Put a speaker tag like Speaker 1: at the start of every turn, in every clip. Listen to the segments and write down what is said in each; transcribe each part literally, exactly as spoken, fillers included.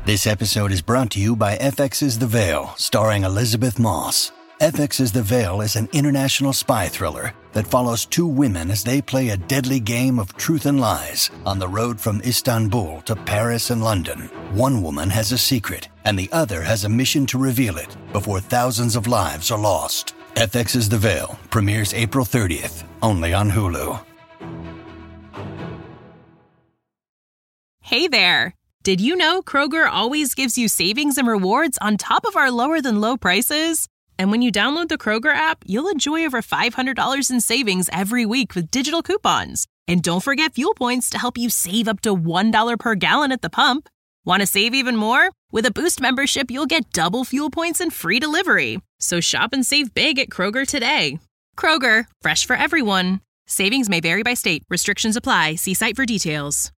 Speaker 1: This episode is brought to you by F X's The Veil, starring Elizabeth Moss. F X's The Veil is an international spy thriller that follows two women as they play a deadly game of truth and lies on the road from Istanbul to Paris and London. One woman has a secret, and the other has a mission to reveal it before thousands of lives are lost. F X's The Veil premieres April thirtieth, only on Hulu.
Speaker 2: Hey there! Did you know Kroger always gives you savings and rewards on top of our lower-than-low prices? And when you download the Kroger app, you'll enjoy over five hundred dollars in savings every week with digital coupons. And don't forget fuel points to help you save up to one dollar per gallon at the pump. Want to save even more? With a Boost membership, you'll get double fuel points and free delivery. So shop and save big at Kroger today. Kroger, fresh for everyone. Savings may vary by state. Restrictions apply. See site for details.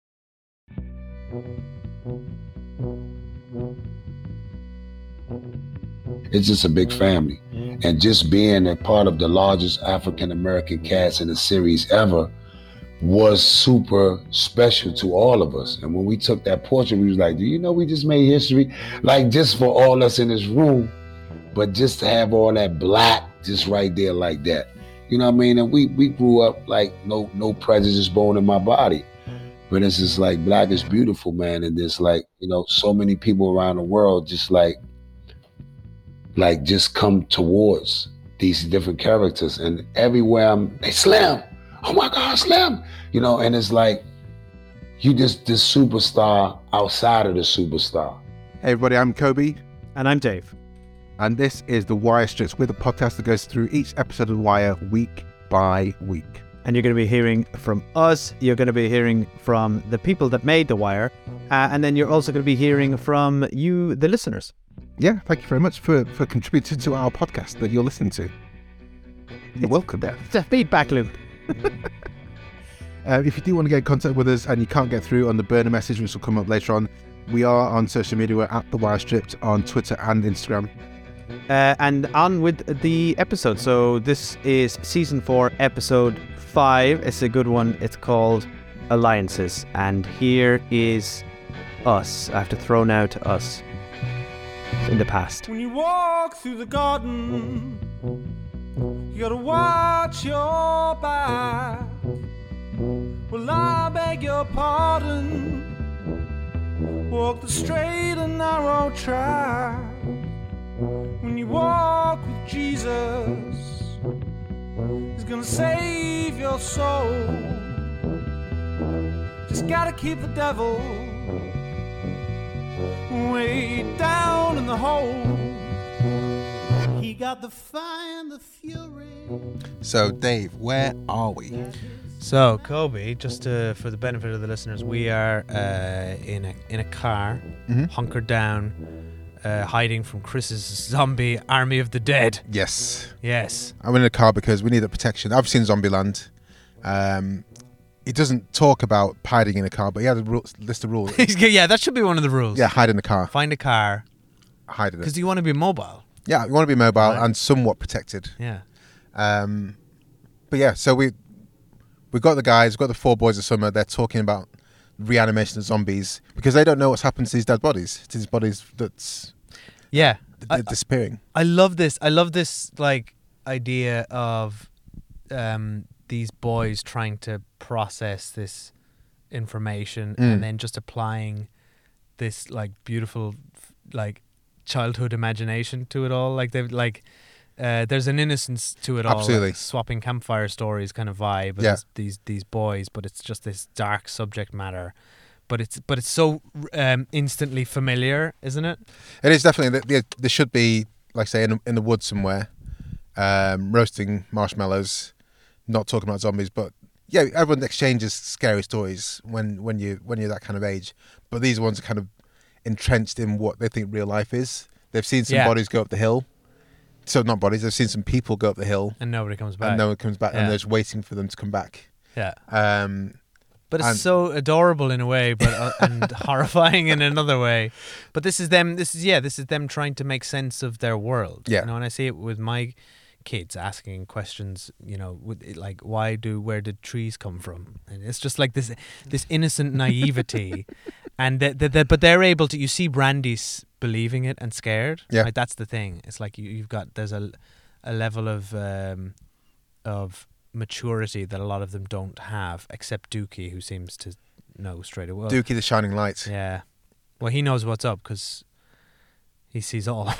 Speaker 3: It's just a big family. And just being a part of the largest African-American cast in the series ever was super special to all of us. And when we took that portrait, we was like, do you know we just made history? Like, just for all us in this room, but just to have all that black just right there like that. You know what I mean? And we we grew up like no no prejudice bone in my body. But it's just like black is beautiful, man. And there's like, you know, so many people around the world just like, like just come towards these different characters. And everywhere I'm, hey, Slim, oh my God, Slim. You know, and it's like, you just this superstar outside of the superstar.
Speaker 4: Hey everybody, I'm Kobe.
Speaker 5: And I'm Dave.
Speaker 4: And this is The Wire Strips. We're the podcast that goes through each episode of The Wire week by week.
Speaker 5: And you're going to be hearing from us, you're going to be hearing from the people that made The Wire, uh, and then you're also going to be hearing from you, the listeners.
Speaker 4: Yeah, thank you very much for, for contributing to our podcast that you're listening to. You're
Speaker 5: it's
Speaker 4: welcome.
Speaker 5: The, the feedback loop.
Speaker 4: uh, if you do want to get in contact with us and you can't get through on the burner message, which will come up later on, we are on social media. We're at The Wire Stripped on Twitter and Instagram.
Speaker 5: Uh, and on with the episode. So this is season four, episode five. It's a good one. It's called Alliances. And here is us. I have to throw now to us in the past.
Speaker 6: When you walk through the garden, you gotta watch your back. Well, I beg your pardon. Walk the straight and narrow track. When you walk with Jesus, He's gonna save your soul. Just gotta keep the devil way down in the hole. He got the fire and the fury.
Speaker 4: So, Dave, where are we?
Speaker 7: So, Kobe, just to, for the benefit of the listeners, we are uh, in a in a car,
Speaker 4: mm-hmm.
Speaker 7: hunkered down, uh, hiding from Chris's zombie army of the dead.
Speaker 4: Yes.
Speaker 7: Yes.
Speaker 4: I'm in a car because we need the protection. I've seen Zombieland. Um, it doesn't talk about hiding in a car, but he has a ru- list of rules.
Speaker 7: Yeah, that should be one of the rules.
Speaker 4: Yeah, hide in the car.
Speaker 7: Find a car.
Speaker 4: Hide in it.
Speaker 7: Because you want to be mobile.
Speaker 4: Yeah, you want to be mobile
Speaker 7: right.
Speaker 4: and somewhat protected.
Speaker 7: Yeah.
Speaker 4: Um, but yeah, so we... We've got the guys, we've got the four boys of summer. They're talking about reanimation of zombies because they don't know what's happened to these dead bodies. To these bodies that's
Speaker 7: yeah
Speaker 4: I, disappearing.
Speaker 7: I love this. I love this like idea of um, these boys trying to process this information
Speaker 4: mm.
Speaker 7: and then just applying this like beautiful like childhood imagination to it all. Like they've like. Uh, there's an innocence to it all,
Speaker 4: absolutely,
Speaker 7: like swapping campfire stories kind of vibe. With
Speaker 4: yeah.
Speaker 7: these these boys, but it's just this dark subject matter. But it's but it's so um, instantly familiar, isn't it?
Speaker 4: It is definitely. There, there should be, like say, in, in the woods somewhere, um, roasting marshmallows, not talking about zombies. But yeah, everyone exchanges scary stories when when you when you're that kind of age. But these ones are kind of entrenched in what they think real life is. They've seen some
Speaker 7: yeah.
Speaker 4: bodies go up the hill. So not bodies, I've seen some people go up the hill.
Speaker 7: And nobody comes back.
Speaker 4: And no one comes back,
Speaker 7: yeah.
Speaker 4: and they're just waiting for them to come back.
Speaker 7: Yeah.
Speaker 4: Um,
Speaker 7: but it's so adorable in a way, but uh, and horrifying in another way. But this is them, this is, yeah, this is them trying to make sense of their world.
Speaker 4: Yeah.
Speaker 7: You know, and I see it with my kids asking questions, you know, with, like, why do, where did trees come from? And it's just like this, this innocent naivety. And the, the, the, but they're able to. You see, Randy's believing it and scared.
Speaker 4: Yeah,
Speaker 7: like, that's the thing. It's like you, you've got there's a a level of um, of maturity that a lot of them don't have, except Dookie, who seems to know straight away.
Speaker 4: Dookie, the shining light.
Speaker 7: Yeah. Well, he knows what's up because he sees all.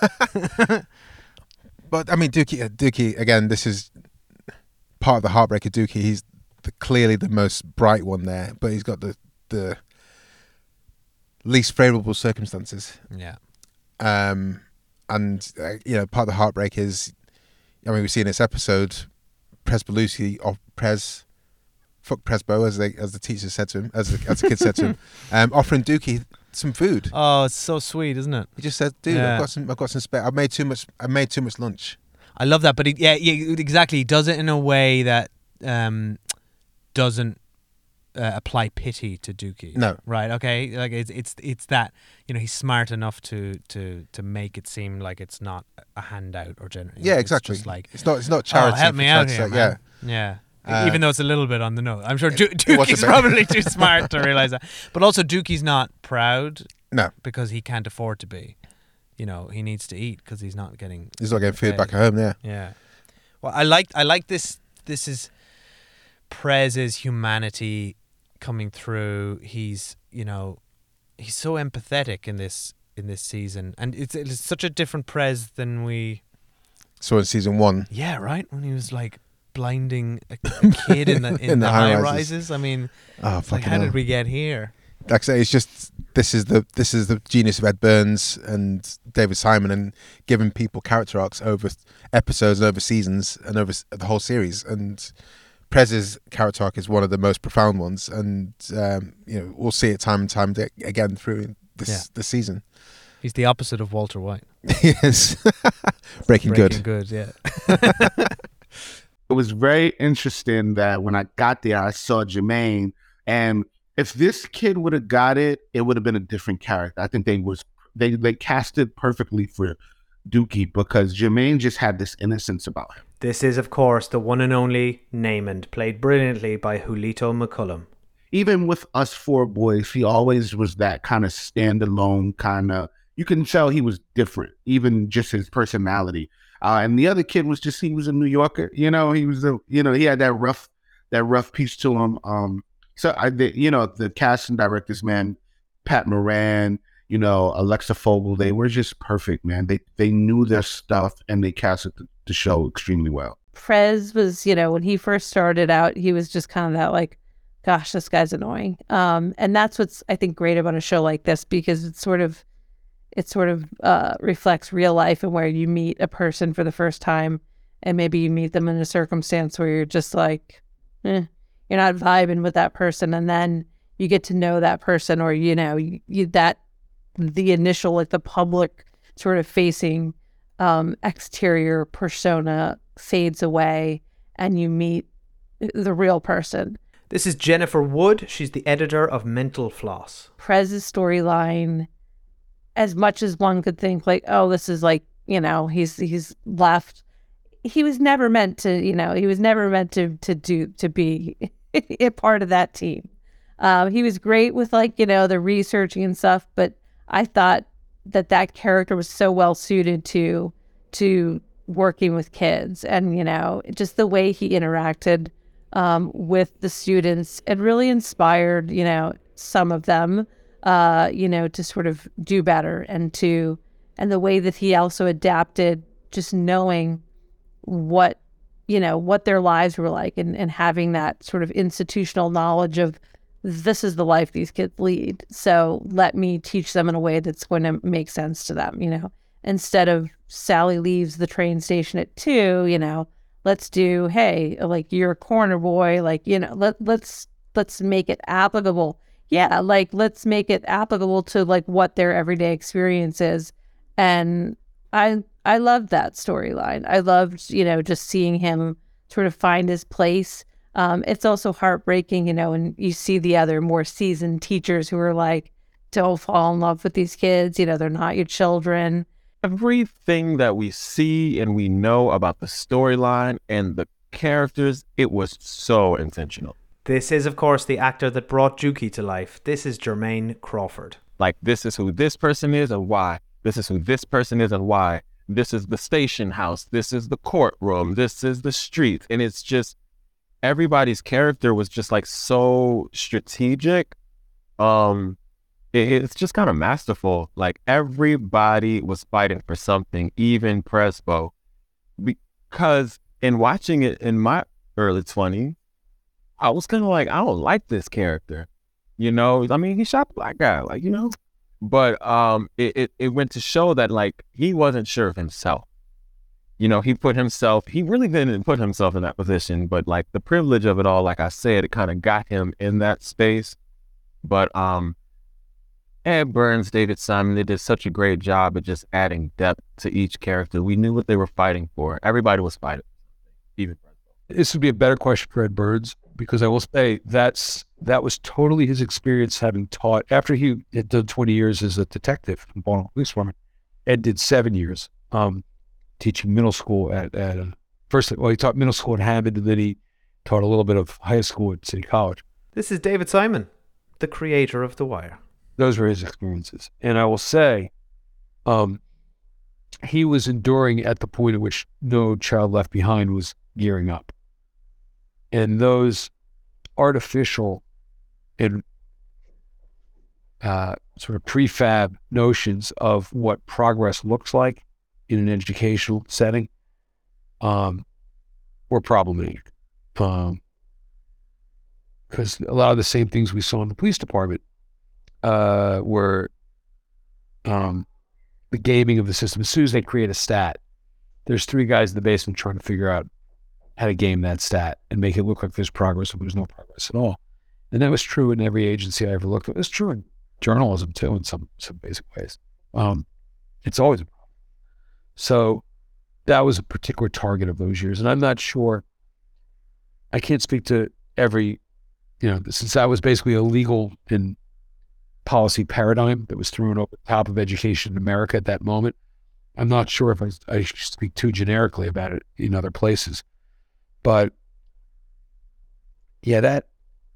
Speaker 4: But I mean, Dookie, uh, Dookie again. This is part of the heartbreak of Dookie. He's the, clearly the most bright one there, but he's got the the least favourable circumstances.
Speaker 7: Yeah.
Speaker 4: Um, and uh, you know, part of the heartbreak is, I mean, we see in this episode, Prez Belushi or Prez, fuck Presbo, as they as the teacher said to him, as the, as the kid said to him, um, offering Dookie some food.
Speaker 7: Oh, it's so sweet, isn't it?
Speaker 4: He just said, "Dude,
Speaker 7: Yeah.
Speaker 4: I've got some, I've got some spare. I've made too much. I made too much lunch."
Speaker 7: I love that, but he, yeah, yeah, exactly. He does it in a way that um, doesn't uh, apply pity to Dookie.
Speaker 4: No.
Speaker 7: Right? Okay. Like it's it's it's that, you know, he's smart enough to to to make it seem like it's not a handout or generally.
Speaker 4: Yeah, exactly.
Speaker 7: It's just like,
Speaker 4: it's not. It's not charity.
Speaker 7: oh, help
Speaker 4: for
Speaker 7: me out
Speaker 4: charity's
Speaker 7: here,
Speaker 4: sake,
Speaker 7: man. Yeah.
Speaker 4: Uh,
Speaker 7: Even though it's a little bit on the nose. I'm sure
Speaker 4: it-
Speaker 7: Do-
Speaker 4: it was a
Speaker 7: Dookie's
Speaker 4: bit.
Speaker 7: probably too smart to realize that. But also Dookie's not proud
Speaker 4: No,
Speaker 7: because he can't afford to be. You know, he needs to eat because he's not getting.
Speaker 4: he's not getting food
Speaker 7: Okay.
Speaker 4: back at home. Yeah.
Speaker 7: Yeah. Well, I like I like this. This is Prez's humanity coming through. He's, you know, he's so empathetic in this in this season, and it's it's such a different Prez than we.
Speaker 4: So in season one,
Speaker 7: Yeah, right. When he was like blinding a, a kid in the in,
Speaker 4: In
Speaker 7: the,
Speaker 4: the
Speaker 7: high
Speaker 4: high-rises.
Speaker 7: rises. I mean,
Speaker 4: oh
Speaker 7: it's like,
Speaker 4: fucking
Speaker 7: how
Speaker 4: hell.
Speaker 7: did we get here?
Speaker 4: Like I say, it's just this is the this is the genius of Ed Burns and David Simon, and giving people character arcs over episodes and over seasons and over s- the whole series. And Prez's character arc is one of the most profound ones, and um, you know, we'll see it time and time de- again through this
Speaker 7: Yeah.
Speaker 4: this season.
Speaker 7: He's the opposite of Walter White.
Speaker 4: Yes, Breaking,
Speaker 7: Breaking
Speaker 4: Good.
Speaker 7: good, yeah.
Speaker 8: It was very interesting that when I got there, I saw Jermaine, and if this kid would have got it, it would have been a different character. I think they was they they casted perfectly for Dookie because Jermaine just had this innocence about him.
Speaker 5: This is, of course, the one and only Namond, played brilliantly by Julito McCullum.
Speaker 8: Even with us four boys, he always was that kind of standalone kind of. You can tell he was different, even just his personality. Uh, and the other kid was just he was a New Yorker, you know. He was a you know he had that rough that rough piece to him. Um, so I, the, you know, the casting directors, man, Pat Moran, you know, Alexa Fogel, they were just perfect, man. They they knew their stuff and they casted the, the show extremely well.
Speaker 9: Prez was, you know, when he first started out, he was just kind of that like, gosh, this guy's annoying. Um, and that's what's I think great about a show like this because it's sort of it sort of uh, reflects real life and where you meet a person for the first time and maybe you meet them in a circumstance where you're just like, eh, you're not vibing with that person. And then you get to know that person or, you know, you, you that the initial, like the public sort of facing um, exterior persona fades away and you meet the real person.
Speaker 5: This is Jennifer Wood. She's the editor of Mental Floss.
Speaker 9: Prez's storyline, as much as one could think like, oh, this is like, you know, he's he's left. He was never meant to, you know, he was never meant to to do to be a part of that team. Um, he was great with like, you know, the researching and stuff, but I thought that that character was so well suited to to working with kids, and you know, just the way he interacted um, with the students, it really inspired, you know, some of them. Uh, you know, to sort of do better and to, and the way that he also adapted, just knowing what, you know, what their lives were like and, and having that sort of institutional knowledge of this is the life these kids lead. So let me teach them in a way that's going to make sense to them, you know, instead of Sally leaves the train station at two, you know, let's do, hey, like you're a corner boy, like, you know, let, let's, let's make it applicable. Yeah, like let's make it applicable to like what their everyday experience is. And I I loved that storyline. I loved, you know, just seeing him sort of find his place. Um, it's also heartbreaking, you know, and you see the other more seasoned teachers who are like, don't fall in love with these kids, you know, they're not your children.
Speaker 10: Everything that we see and we know about the storyline and the characters, it was so intentional.
Speaker 11: This is, of course, the actor that brought Dookie to life. This is Jermaine Crawford.
Speaker 10: Like, this is who this person is and why. This is who this person is and why. This is the station house. This is the courtroom. This is the street. And it's just, everybody's character was just like so strategic. Um, it, it's just kind of masterful. Like, everybody was fighting for something, even Presbo. Because in watching it in my early twenties, I was kind of like, I don't like this character. You know, I mean, he shot a black guy, like, you know. But um, it, it, it went to show that, like, he wasn't sure of himself. You know, he put himself, he really didn't put himself in that position, but, like, the privilege of it all, like I said, it kind of got him in that space. But um, Ed Burns, David Simon, they did such a great job at just adding depth to each character. We knew what they were fighting for. Everybody was fighting. Even
Speaker 12: this would be a better question for Ed Burns, because I will say that's that was totally his experience having taught. After he had done twenty years as a detective in Baltimore Police Department, Ed did seven years um, teaching middle school at, at a, first, well, he taught middle school at Hammond, and then he taught a little bit of high school at City College.
Speaker 11: This is David Simon, the creator of The Wire.
Speaker 12: Those were his experiences. And I will say, um, he was enduring at the point at which No Child Left Behind was gearing up. And those artificial and uh, sort of prefab notions of what progress looks like in an educational setting um, were problematic. Um, because a lot of the same things we saw in the police department uh, were um, the gaming of the system. As soon as they create a stat, there's three guys in the basement trying to figure out how to game that stat and make it look like there's progress when there's no progress at all. And that was true in every agency I ever looked at. It was true in journalism too, in some some basic ways. Um, it's always a problem. So that was a particular target of those years. And I'm not sure, I can't speak to every, you know, since that was basically a legal and policy paradigm that was thrown over the top of education in America at that moment. I'm not sure if I, I speak too generically about it in other places. But yeah, that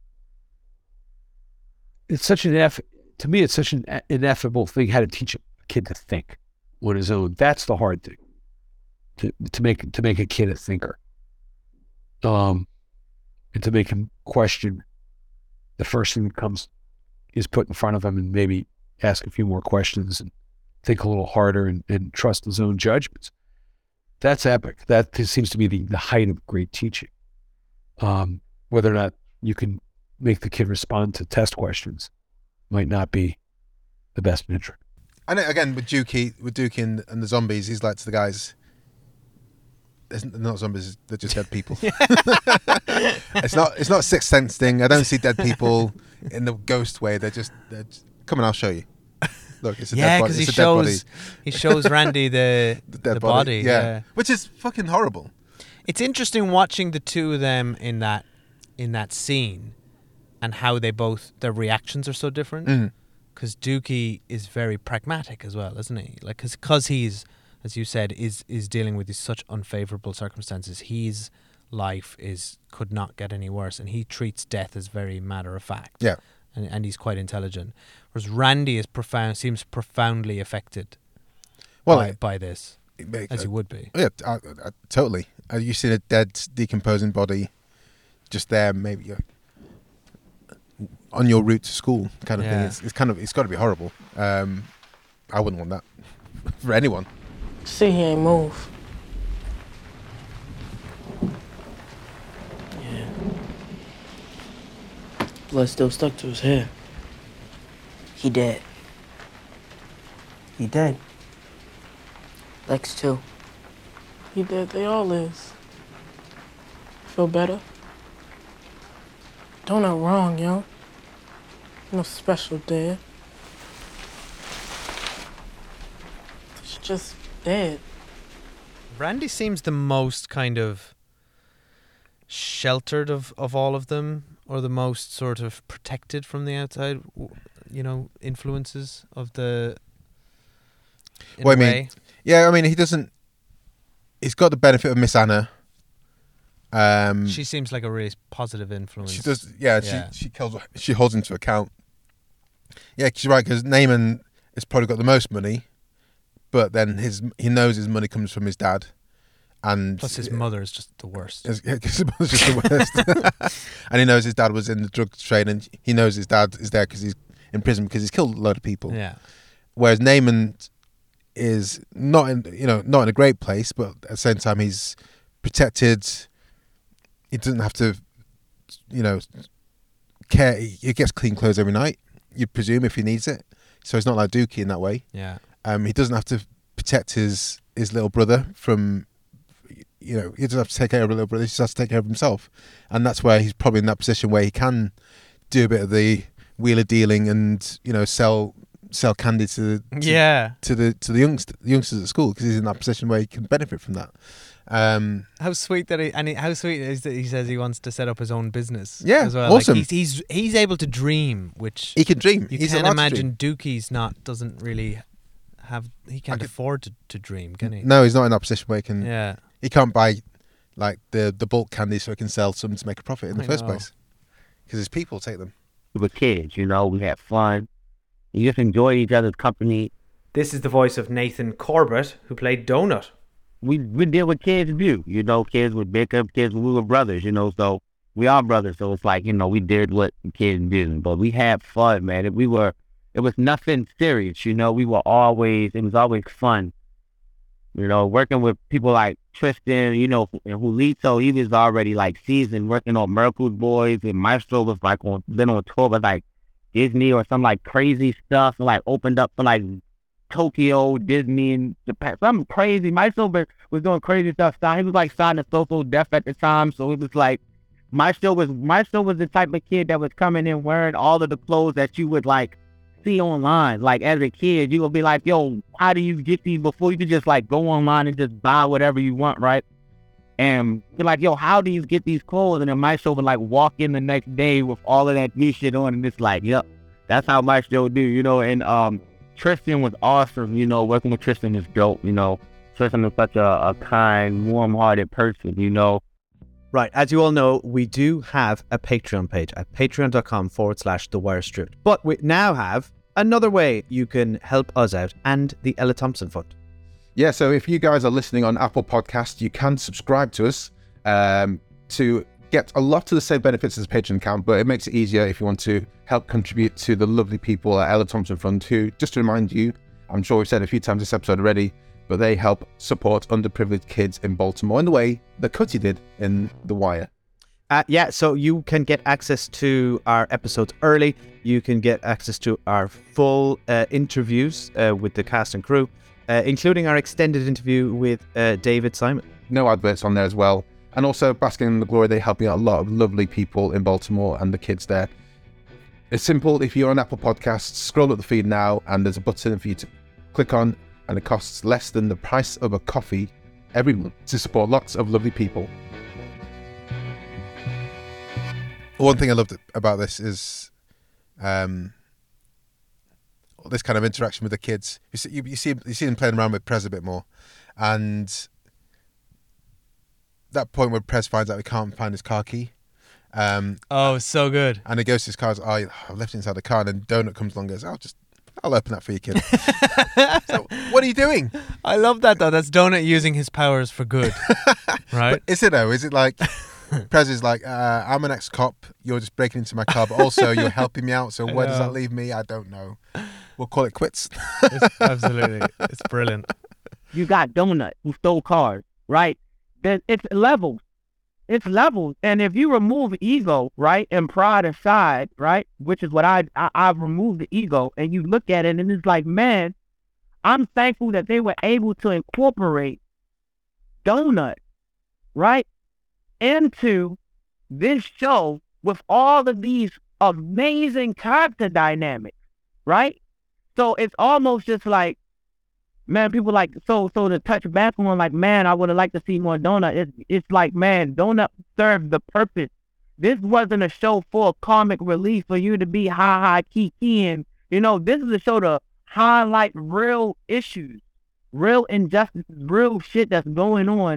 Speaker 12: it's such an eff, to me, it's such an ineffable thing how to teach a kid to think on his own. That's the hard thing, to to make to make a kid a thinker, um, and to make him question the first thing that comes is put in front of him, and maybe ask a few more questions and think a little harder and, and trust his own judgments. That's epic. That seems to be the, the height of great teaching. Um, whether or not you can make the kid respond to test questions might not be the best metric.
Speaker 4: And again, with Dookie, with Dookie and, and the zombies, he's like to the guys, they're not zombies, they're just dead people. it's not it's not a Sixth Sense thing. I don't see dead people in the ghost way. They're just, they're just come on, I'll show you. Look, it's a
Speaker 7: yeah,
Speaker 4: dead body.
Speaker 7: because he
Speaker 4: it's a dead body.
Speaker 7: shows he shows Randy the
Speaker 4: the, dead
Speaker 7: the
Speaker 4: body,
Speaker 7: body.
Speaker 4: Yeah.
Speaker 7: yeah,
Speaker 4: which is fucking horrible.
Speaker 7: It's interesting watching the two of them in that in that scene, and how they both their reactions are so different. Because mm. Dookie is very pragmatic as well, isn't he? Like, because because he's, as you said, is is dealing with these such unfavorable circumstances. His life is could not get any worse, and he treats death as very matter of fact.
Speaker 4: Yeah.
Speaker 7: And, and he's quite intelligent, whereas Randy is profound, seems profoundly affected well, by, by this, it, as uh, he would be.
Speaker 4: Yeah, uh, uh, totally. Uh, you see a dead, decomposing body just there, maybe you're on your route to school, kind of
Speaker 7: yeah.
Speaker 4: thing. It's, it's kind of, it's got to be horrible. Um, I wouldn't want that for anyone.
Speaker 13: See, he ain't move. Blood still stuck to his hair. He dead. He dead. Lex too. He dead. They all is. Feel better? Don't know wrong, yo. No special dead. It's just dead.
Speaker 7: Randy seems the most kind of sheltered of, of all of them, or the most sort of protected from the outside, you know, influences of the.
Speaker 4: Well, I mean, yeah, I mean, he doesn't. He's got the benefit of Miss Anna, Um,
Speaker 7: she seems like a really positive influence.
Speaker 4: She does, yeah.
Speaker 7: Yeah.
Speaker 4: She she calls, she holds into account. Yeah, she's right because Naaman has probably got the most money, but then his he knows his money comes from his dad, and
Speaker 7: Plus his mother is just the worst.
Speaker 4: His, his mother's just the worst, and he knows his dad was in the drug trade, and he knows his dad is there because he's in prison because he's killed a load of people.
Speaker 7: Yeah.
Speaker 4: Whereas Naaman is not in you know not in a great place, but at the same time he's protected. He doesn't have to, you know, care. He gets clean clothes every night, you presume, if he needs it. So he's not like Dookie in that way.
Speaker 7: Yeah.
Speaker 4: Um, he doesn't have to protect his, his little brother from, you know, he doesn't have to take care of a little brother. He just has to take care of himself. And that's where he's probably in that position where he can do a bit of the wheeler dealing and, you know, sell sell candy to the to,
Speaker 7: yeah
Speaker 4: to the to the youngsters, the youngsters at school because he's in that position where he can benefit from that. Um,
Speaker 7: how sweet that he and he, how sweet is that he says he wants to set up his own business.
Speaker 4: Yeah,
Speaker 7: as well.
Speaker 4: awesome.
Speaker 7: Like he's, he's he's able to dream, which
Speaker 4: he can dream.
Speaker 7: You
Speaker 4: He's
Speaker 7: can't
Speaker 4: allowed to
Speaker 7: imagine Dookie's not doesn't really have. He can't
Speaker 4: could-
Speaker 7: afford to, to dream, can he?
Speaker 4: No, he's not in that position where he can.
Speaker 7: Yeah.
Speaker 4: He can't buy like the the bulk candy so he can sell some to make a profit in the
Speaker 7: I
Speaker 4: first
Speaker 7: know.
Speaker 4: place because his people take them.
Speaker 14: We were kids, you know, we had fun. You just enjoyed each other's company.
Speaker 11: This is the voice of Nathan Corbett, who played Donut.
Speaker 14: We we did what kids do, you know, kids would bicker, kids, we were brothers, you know, so we are brothers. So it's like, you know, we did what kids do, but we had fun, man. We were, it was nothing serious, you know, we were always, it was always fun. You know, working with people like Tristan, you know, and Julito, he was already like seasoned working on Merkle's Boys, and Maestro was like on, been on tour with like Disney or some like crazy stuff, and like opened up for like Tokyo, Disney, and Japan, something crazy. Maestro was doing crazy stuff. He was like signed to Social Death at the time, so it was like, Maestro was, Maestro was the type of kid that was coming in wearing all of the clothes that you would like see online. Like as a kid, you would be like, yo, how do you get these before you could just like go online and just buy whatever you want, right? And you're like, yo, how do you get these clothes? And then Maestro would like walk in the next day with all of that new shit on, and it's like, yep, that's how Maestro do, you know. And um, Tristan was awesome, you know. Working with Tristan is dope, you know. Tristan is such a, a kind, warm-hearted person, you know.
Speaker 5: Right, as you all know, we do have a Patreon page at patreon.com forward slash The Wire Stripped. But we now have another way you can help us out and the Ella Thompson Fund.
Speaker 15: Yeah, so if you guys are listening on Apple Podcasts, you can subscribe to us um, to get a lot of the same benefits as a Patreon account, but it makes it easier if you want to help contribute to the lovely people at Ella Thompson Fund, who, just to remind you, I'm sure we've said a few times this episode already, but they help support underprivileged kids in Baltimore in the way that Cutty did in The Wire.
Speaker 5: Uh, yeah, so you can get access to our episodes early. You can get access to our full uh, interviews uh, with the cast and crew, uh, including our extended interview with uh, David Simon.
Speaker 15: No adverts on there as well. And also, basking in the glory, they help out a lot of lovely people in Baltimore and the kids there. It's simple. If you're on Apple Podcasts, scroll up the feed now, and there's a button for you to click on, and it costs less than the price of a coffee every month to support lots of lovely people.
Speaker 4: One thing I loved about this is um, this kind of interaction with the kids. You see, you, you see, you see them playing around with Prez a bit more, and that point where Prez finds out he can't find his car key. Um,
Speaker 7: oh, so good!
Speaker 4: And he goes to his car. Oh, I left it inside the car, and then Donut comes along and goes, "I'll just, I'll open that for you, kid." So, what are you doing?
Speaker 7: I love that though. That's Donut using his powers for good, right?
Speaker 4: But is it though? Is it like Prez is like, uh, I'm an ex-cop. You're just breaking into my car, but also you're helping me out. So where does that leave me? I don't know. We'll call it quits.
Speaker 7: It's absolutely, it's brilliant.
Speaker 14: You got Donut who stole cars, right? Then it's levels. It's levels. And if you remove ego, right, and pride aside, right, which is what I, I I've removed the ego, and you look at it and it's like, man, I'm thankful that they were able to incorporate Donut, right, into this show with all of these amazing character dynamics, right? So it's almost just like, man, people like, so so to touch back on, like, man, I would have liked to see more Donut. It's, it's like, man, Donut served the purpose. This wasn't a show for comic relief for you to be ha-ha, kiki-ing. You know, this is a show to highlight real issues, real injustices, real shit that's going on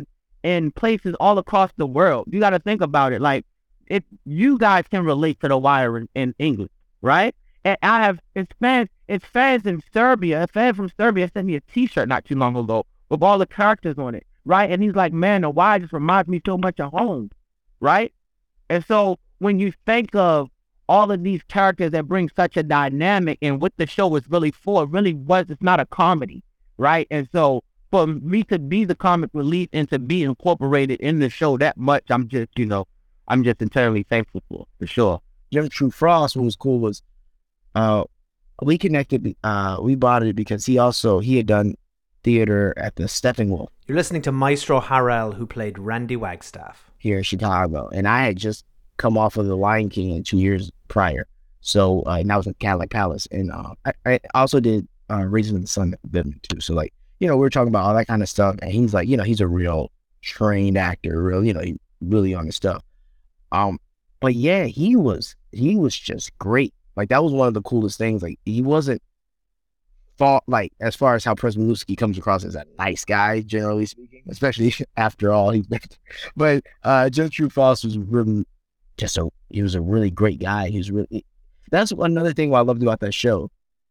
Speaker 14: in places all across the world. You got to think about it. Like, if you guys can relate to The Wire in, in English, right? And I have, it's fans, it's fans in Serbia, a fan from Serbia sent me a t-shirt not too long ago with all the characters on it, right? And he's like, man, The Wire just reminds me so much of home, right? And so when you think of all of these characters that bring such a dynamic and what the show was really for, it really was, it's not a comedy, right? And so for me to be the comic relief and to be incorporated in the show that much, I'm just, you know, I'm just entirely thankful for, for sure.
Speaker 16: Gertrude Frost, what was cool was uh, we connected, uh, we bought it because he also, he had done theater at the Steppenwolf
Speaker 11: You're listening to Maestro Harrell, who played Randy Wagstaff.
Speaker 16: here in Chicago. And I had just come off of The Lion King in two years prior. So, uh, and I was in Cadillac Palace. And uh, I, I also did uh, Raising the Sun Villain too. So, like, you know, we were talking about all that kind of stuff. And he's like, you know, he's a real trained actor, real, you know, he really on his stuff. Um, but yeah, he was, he was just great. Like, that was one of the coolest things. Like, he wasn't thought, like, as far as how Przemyslowski comes across as a nice guy, generally speaking, especially after all he's been. But uh, Gertrude Frost was really just a, he was a really great guy. He was really, that's another thing what I loved about that show.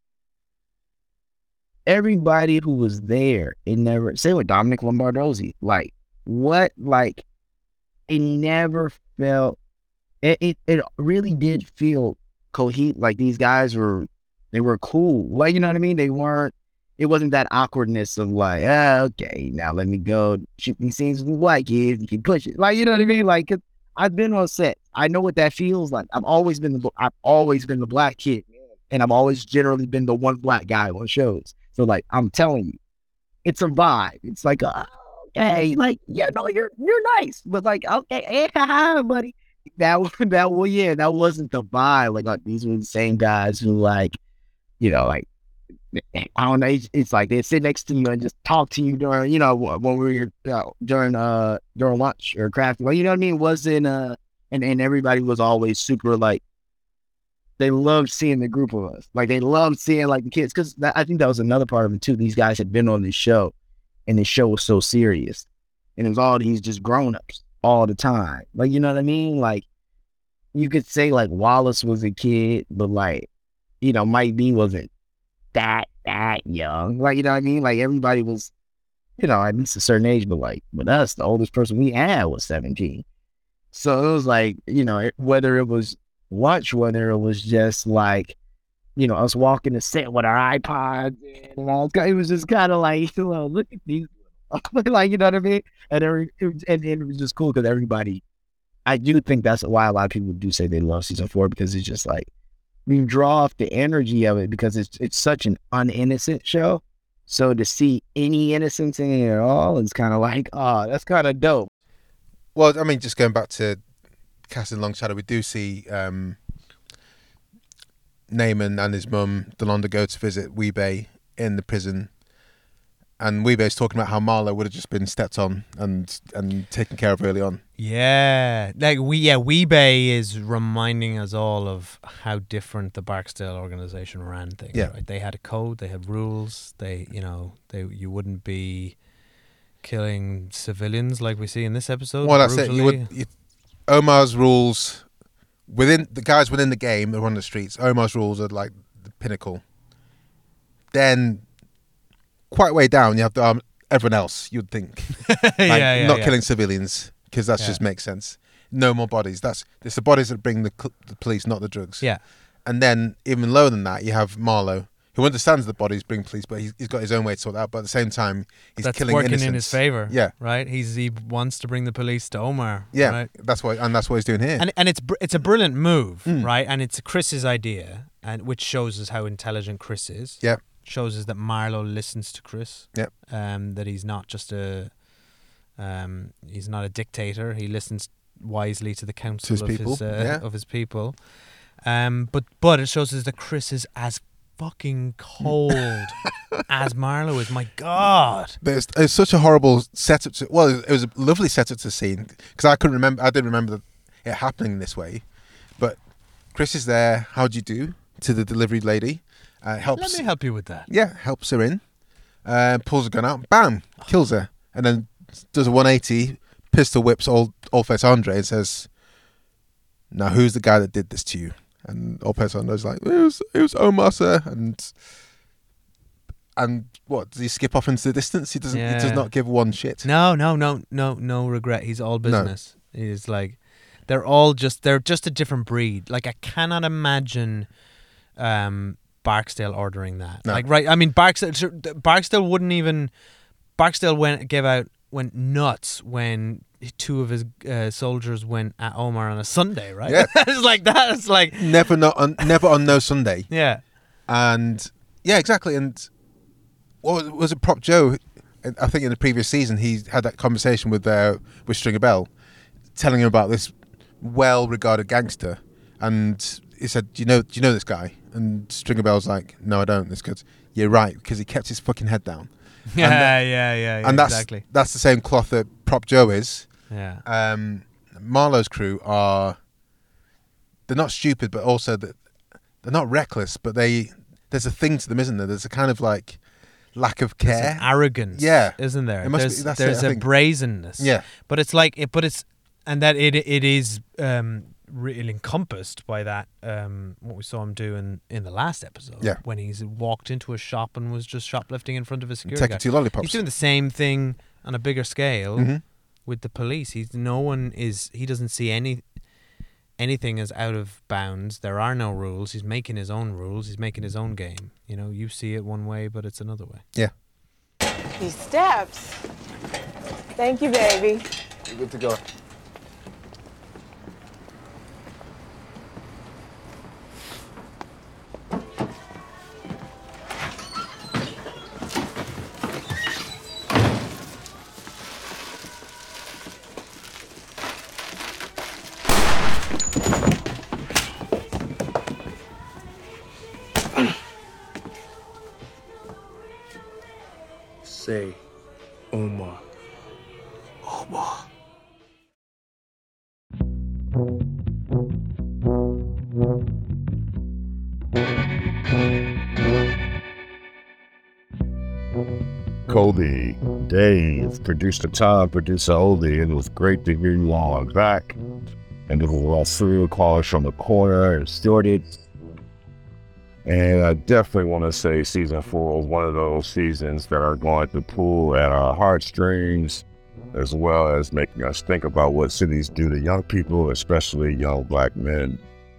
Speaker 16: Everybody who was there, it never, same with Dominic Lombardozzi, like, what, like, it never felt, it, it, it really did feel cohesive. Like, these guys were, they were cool. Like, you know what I mean? They weren't, it wasn't that awkwardness of like, ah, okay, now let me go shoot these scenes with white kids. You can push it. Like, you know what I mean? Like, I've been on set. I know what that feels like. I've always been the, I've always been the black kid, and I've always generally been the one black guy on shows. So, like, I'm telling you, it's a vibe. It's like, oh, okay, like, yeah, no, you're you're nice, but like, okay, hey, hi, buddy. That that well, yeah, that wasn't the vibe. Like, like these were the same guys who, like, you know, like, I don't know. It's, it's like they sit next to you and just talk to you during, you know, when we were uh, during uh during lunch or crafting. Well, you know what I mean? It wasn't uh, and and everybody was always super like. They loved seeing the group of us. Like, they loved seeing, like, the kids. Because I think that was another part of it, too. These guys had been on this show, and the show was so serious. And it was all these just grown-ups all the time. Like, you know what I mean? Like, you could say, like, Wallace was a kid, but, like, you know, Mike B wasn't that, that young. Like, you know what I mean? Like, everybody was, you know, at least a certain age. But, like, with us, the oldest person we had was seventeen. So it was like, you know, whether it was lunch, whether it was just like, you know, us walking to set with our iPods and all, it was just kind of like, well, look at these, like, you know what I mean? And, every, and, and it was just cool because everybody, I do think that's why a lot of people do say they love season four, because it's just like, you draw off the energy of it because it's it's such an uninnocent show. So to see any innocence in it at all, it's kind of like, oh, that's kind of dope.
Speaker 4: Well, I mean, just going back to Casting Long Shadow, we do see um, Naaman and his mum, Delonda, go to visit Wee-Bey in the prison. And Wee-Bey's talking about how Marlo would have just been stepped on and and taken care of early on.
Speaker 7: Yeah, like we yeah, Wee-Bey is reminding us all of how different the Barksdale organization ran things.
Speaker 4: Yeah.
Speaker 7: Right? They had a code, they had rules. They, you know, they you wouldn't be killing civilians like we see in this episode.
Speaker 4: Well, that's it. You would. You, Omar's rules within the guys within the game that run the streets. Omar's rules are like the pinnacle. Then, quite way down, you have the, um, everyone else. You'd think, like,
Speaker 7: yeah, yeah,
Speaker 4: not
Speaker 7: yeah.
Speaker 4: killing civilians, because that
Speaker 7: Yeah.
Speaker 4: just makes sense. No more bodies. That's it's the bodies that bring the, cl- the police, not the drugs.
Speaker 7: Yeah.
Speaker 4: And then even lower than that, you have Marlo, who understands the bodies bring police, but he's, he's got his own way to sort that out. But at the same time, he's
Speaker 7: That's
Speaker 4: killing
Speaker 7: working
Speaker 4: innocents.
Speaker 7: in his favor.
Speaker 4: Yeah,
Speaker 7: right. He's he wants to bring the police to Omar.
Speaker 4: yeah.
Speaker 7: right?
Speaker 4: That's what, and that's what he's doing here.
Speaker 7: And and it's br- it's a brilliant move,
Speaker 4: Mm.
Speaker 7: right? And it's Chris's idea, and which shows us how intelligent Chris is.
Speaker 4: Yeah.
Speaker 7: Shows us that Marlo listens to Chris.
Speaker 4: Yep.
Speaker 7: Um, that he's not just a, um, he's not a dictator. He listens wisely to the counsel
Speaker 4: his
Speaker 7: of
Speaker 4: people,
Speaker 7: his uh,
Speaker 4: yeah.
Speaker 7: of his people. Um, but but it shows us that Chris is as fucking cold as Marlo is. My God.
Speaker 4: But it's, it's such a horrible setup to. Well, it was a lovely setup to the scene because I couldn't remember. I didn't remember it happening this way. But Chris is there. How do you do to the delivery lady? Uh, helps.
Speaker 7: Let me help you with that.
Speaker 4: Yeah, helps her in. Uh, pulls a gun out. Bam, kills her, and then does a one eighty pistol whips Old Old Face Andre and says, "Now who's the guy that did this to you?" And Old Face Andre's like, "It was it was Omar, sir." And and what does he skip off into the distance? He doesn't.
Speaker 7: Yeah.
Speaker 4: He does not give one shit.
Speaker 7: No, no, no, no, no regret. He's all business. No. He's like, they're all just they're just a different breed. Like I cannot imagine um, Barksdale ordering that.
Speaker 4: No.
Speaker 7: Like right, I mean Barksdale Barksdale wouldn't even Barksdale went gave out went nuts when two of his uh, soldiers went at Omar on a Sunday, right?
Speaker 4: Yeah.
Speaker 7: It's like that. It's like
Speaker 4: never not on never on no Sunday.
Speaker 7: Yeah,
Speaker 4: and yeah, exactly. And what was, was it? Prop Joe, I think in the previous season he had that conversation with uh, with Stringer Bell, telling him about this well-regarded gangster, and he said, "Do you know? Do you know this guy?" And Stringer Bell's like, "No, I don't." This kid's, "You're right," because he kept his fucking head down.
Speaker 7: Yeah,
Speaker 4: and that,
Speaker 7: yeah, yeah, yeah.
Speaker 4: And that's
Speaker 7: exactly.
Speaker 4: that's the same cloth that Prop Joe is.
Speaker 7: Yeah.
Speaker 4: Um, Marlowe's crew are. They're not stupid, but also that they're not reckless. But they there's a thing to them, isn't there? There's a kind of like lack of care,
Speaker 7: There's an arrogance.
Speaker 4: Yeah,
Speaker 7: isn't there?
Speaker 4: It must
Speaker 7: there's
Speaker 4: be, that's
Speaker 7: there's
Speaker 4: it, I
Speaker 7: a
Speaker 4: think.
Speaker 7: brazenness.
Speaker 4: Yeah,
Speaker 7: but it's like it. But it's and that it it is um, really encompassed by that um, what we saw him do in, in the last episode.
Speaker 4: Yeah.
Speaker 7: When he's walked into a shop and was just shoplifting in front of a security
Speaker 4: taking
Speaker 7: guy.
Speaker 4: two lollipops.
Speaker 7: He's doing the same thing on a bigger scale
Speaker 4: Mhm.
Speaker 7: with the police. He's no one is he doesn't see any anything as out of bounds. There are no rules. He's making his own rules. He's making his own game. You know, you see it one way, but it's another way.
Speaker 4: Yeah.
Speaker 13: These steps. Thank you, baby.
Speaker 3: You're good to go.
Speaker 17: Say, Omar. Omar.
Speaker 18: Kobe, Dave, producer Tom, producer Oldie. It was great to hear you all on back. And it was all through callers from the corner and Stewarded. And I definitely want to say season four was one of those seasons that are going to pull at our heartstrings, as well as making us think about what cities do to young people, especially young black men.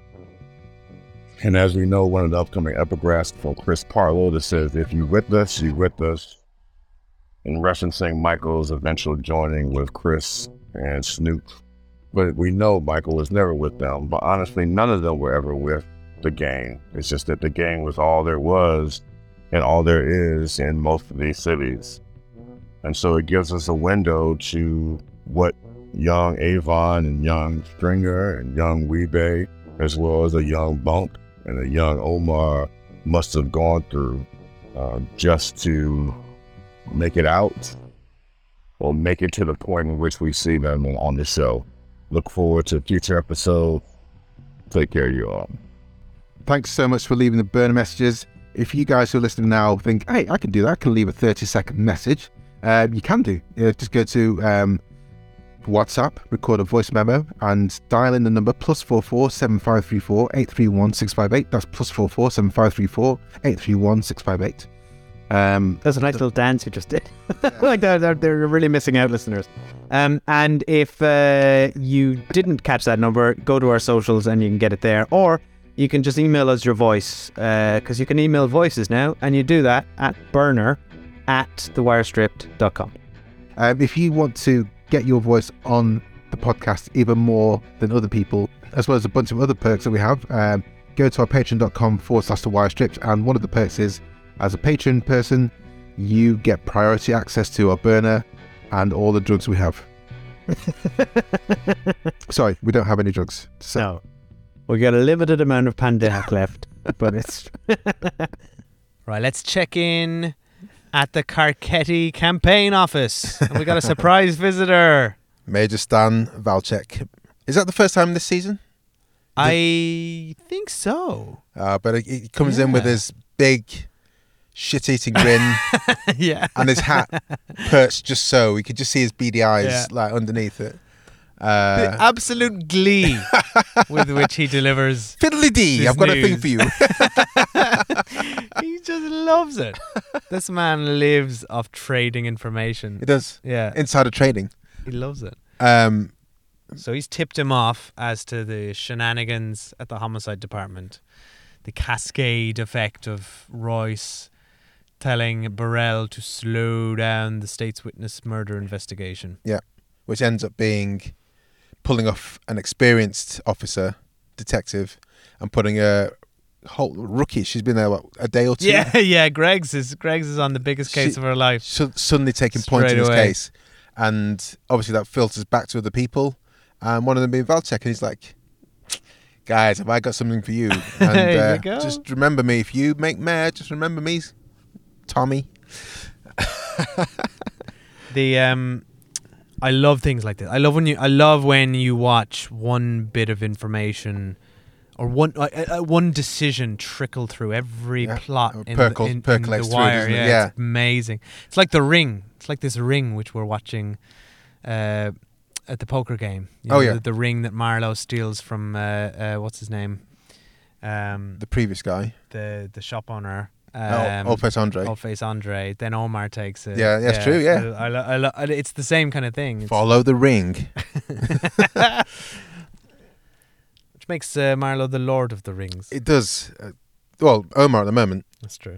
Speaker 18: And as we know, one of the upcoming epigraphs from Chris Parlow that says, "If you with us, you with us," in referencing Michael's eventual joining with Chris and Snoop. But we know Michael was never with them, but honestly, none of them were ever with the gang. It's just that the gang was all there was and all there is in most of these cities. And so it gives us a window to what young Avon and young Stringer and young Weebay, as well as a young Bunk and a young Omar must have gone through uh, just to make it out or make it to the point in which we see them on the show. Look forward to future episodes. Take care of you all.
Speaker 15: Thanks so much for leaving the burner messages. If you guys who are listening now think, hey, I can do that, I can leave a thirty second message, uh, you can do. Uh, just go to um, WhatsApp, record a voice memo, and dial in the number plus four four seven five three four eight three one six five eight. That's plus four four seven five three four eight three one six five eight. Um,
Speaker 5: That's a nice little dance you just did. Like they're, they're, they're really missing out, listeners. Um, and if uh, you didn't catch that number, go to our socials and you can get it there. Or you can just email us your voice, because uh, you can email voices now, and you do that at burner at the wirestripped dot com.
Speaker 15: Um, if you want to get your voice on the podcast even more than other people, as well as a bunch of other perks that we have, um, go to our patreon.com forward slash the wirestripped, and one of the perks is, as a patron person, you get priority access to our burner and all the drugs we have. Sorry, we don't have any drugs. So.
Speaker 5: No. We got a limited amount of Pandemic left, but it's...
Speaker 7: Right, let's check in at the Carcetti campaign office. And we got a surprise visitor.
Speaker 4: Major Stan Valchek. Is that the first time this season?
Speaker 7: I think so.
Speaker 4: Uh, but he comes
Speaker 7: Yeah.
Speaker 4: in with his big shit-eating grin.
Speaker 7: Yeah.
Speaker 4: And his hat perched just so. You could just see his beady eyes
Speaker 7: Yeah.
Speaker 4: like underneath it.
Speaker 7: The
Speaker 4: Uh,
Speaker 7: absolute glee with which he delivers.
Speaker 4: Fiddly dee,
Speaker 7: his
Speaker 4: I've got a thing
Speaker 7: news.
Speaker 4: for you.
Speaker 7: He just loves it. This man lives off trading information.
Speaker 4: He does.
Speaker 7: Yeah.
Speaker 4: Insider trading.
Speaker 7: He loves it.
Speaker 4: Um,
Speaker 7: So he's tipped him off as to the shenanigans at the homicide department, the cascade effect of Royce telling Burrell to slow down the state's witness murder investigation.
Speaker 4: Yeah, which ends up being pulling off an experienced officer, detective, and putting a whole rookie. She's been there what, a day or two.
Speaker 7: Yeah, yeah. Greg's is Greg's is on the biggest case
Speaker 4: She-
Speaker 7: of her life.
Speaker 4: su- suddenly taking point in
Speaker 7: Straight
Speaker 4: this
Speaker 7: away.
Speaker 4: case, and obviously that filters back to other people. And one of them being Valchek, and he's like, "Guys, have I got something for you? And
Speaker 7: There you
Speaker 4: uh,
Speaker 7: go.
Speaker 4: just remember me if you make mayor. Just remember me, Tommy."
Speaker 7: The um, I love things like this. I love when you. I love when you watch one bit of information, or one uh, uh, one decision trickle through every
Speaker 4: Yeah.
Speaker 7: plot
Speaker 4: Or
Speaker 7: in,
Speaker 4: percol-
Speaker 7: the, in, in
Speaker 4: percolates
Speaker 7: the
Speaker 4: through it,
Speaker 7: Wire.
Speaker 4: doesn't it?
Speaker 7: Yeah,
Speaker 4: Yeah.
Speaker 7: it's amazing. It's like The Ring. It's like this Ring which we're watching uh, at the poker game. You
Speaker 4: Oh,
Speaker 7: know,
Speaker 4: yeah.
Speaker 7: the, the ring that Marlowe steals from uh, uh, what's his name? Um,
Speaker 4: The previous guy.
Speaker 7: the the shop owner.
Speaker 4: Oh,
Speaker 7: Um,
Speaker 4: Old Face Andre.
Speaker 7: Old Face Andre. Then Omar takes it.
Speaker 4: Yeah, that's true, yeah.
Speaker 7: I, lo- I, lo- I, it's the same kind of thing. It's-
Speaker 4: Follow the ring.
Speaker 7: Which makes uh, Marlowe the Lord of the Rings.
Speaker 4: It does. Uh, well, Omar at the moment.
Speaker 7: That's true.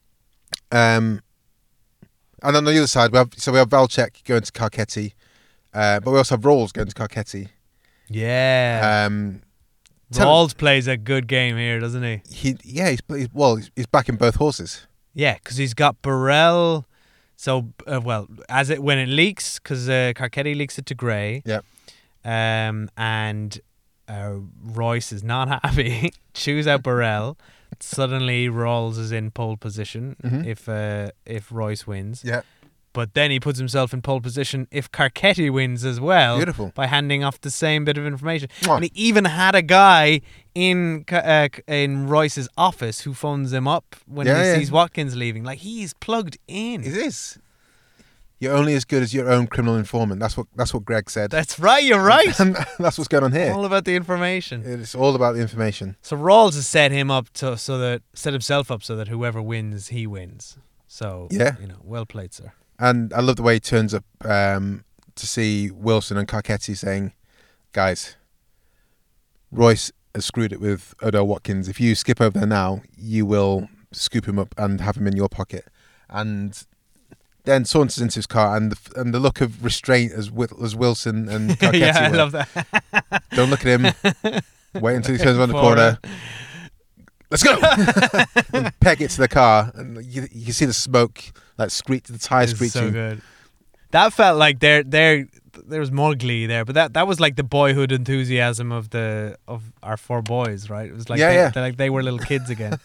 Speaker 4: Um, and on the other side, we have so we have Valchek going to Carcetti, uh, but we also have Rawls going to Carcetti.
Speaker 7: Yeah.
Speaker 4: Um, tell-
Speaker 7: Rawls plays a good game here, doesn't he?
Speaker 4: He yeah, he's, he's well, he's, he's backing both horses.
Speaker 7: Yeah, because he's got Burrell. So, uh, well, as it when it leaks, because uh, Carcetti leaks it to Gray.
Speaker 4: Yeah.
Speaker 7: Um, and uh, Royce is not happy. Chews out Burrell. Suddenly, Rawls is in pole position
Speaker 4: Mhm.
Speaker 7: if uh, if Royce wins.
Speaker 4: Yeah.
Speaker 7: But then he puts himself in pole position if Carcetti wins as well.
Speaker 4: Beautiful.
Speaker 7: By handing off the same bit of information.
Speaker 4: Mwah.
Speaker 7: And he even had a guy in Ca- uh, in Royce's office who phones him up when
Speaker 4: Yeah,
Speaker 7: he
Speaker 4: yeah.
Speaker 7: sees Watkins leaving. Like, he's plugged in.
Speaker 4: It is. You're only as good as your own criminal informant. That's what that's what Greg said.
Speaker 7: That's right, you're right.
Speaker 4: And that's what's going on here.
Speaker 7: All about the information.
Speaker 4: It's all about the information.
Speaker 7: So Rawls has set him up to so that set himself up so that whoever wins, he wins. So
Speaker 4: Yeah.
Speaker 7: you know, well played, sir.
Speaker 4: And I love the way he turns up um, to see Wilson and Carcetti saying, "Guys, Royce has screwed it with Odell Watkins. If you skip over there now, you will scoop him up and have him in your pocket." And then saunters into his car, and the, and the look of restraint as Wil- as Wilson and Carcetti
Speaker 7: Yeah, I
Speaker 4: were.
Speaker 7: love that.
Speaker 4: Don't look at him. Wait until he turns around the
Speaker 7: For
Speaker 4: corner.
Speaker 7: it.
Speaker 4: Let's go! And peg it to the car, and you, you can see the smoke, like screech, the tires
Speaker 7: It's
Speaker 4: screeching.
Speaker 7: so good. That felt like there there there was more glee there, but that, that was like the boyhood enthusiasm of the of our four boys, right? It was like
Speaker 4: Yeah,
Speaker 7: they,
Speaker 4: yeah.
Speaker 7: they're like they were little kids again.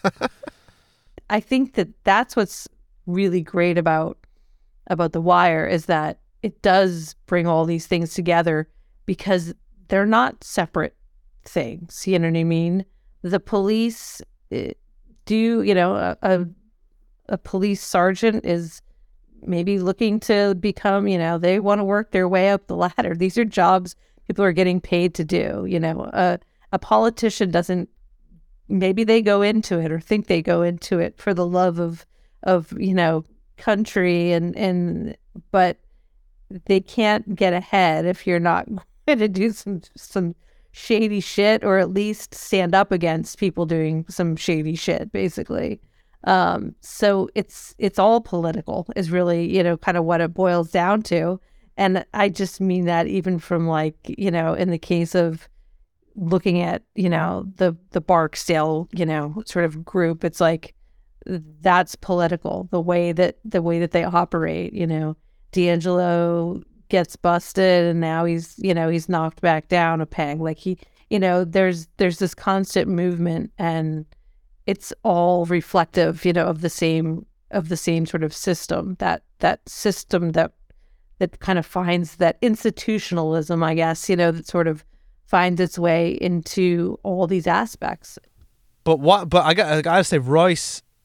Speaker 9: I think that that's what's really great about about The Wire is that it does bring all these things together because they're not separate things. You know what I mean? The police eh, do, you know, a, a, a police sergeant is maybe looking to become, you know, they want to work their way up the ladder. These are jobs people are getting paid to do. You know, a, a politician doesn't, maybe they go into it or think they go into it for the love of, of, you know, country and, and, but they can't get ahead if you're not going to do some, some shady shit or at least stand up against people doing some shady shit, basically. Um, so it's, it's all political is really, you know, kind of what it boils down to. And I just mean that even from like, you know, in the case of looking at, you know, the, the Barksdale, you know, sort of group, it's like, that's political, the way that, the way that they operate, you know, D'Angelo gets busted and now he's, you know, he's knocked back down a peg. Like he, you know, there's, there's this constant movement and it's all reflective, you know, of the same, of the same sort of system, that, that system that, that kind of finds that institutionalism, I guess, you know, that sort of finds its way into all these aspects.
Speaker 7: But what? But I got I gotta say, Royce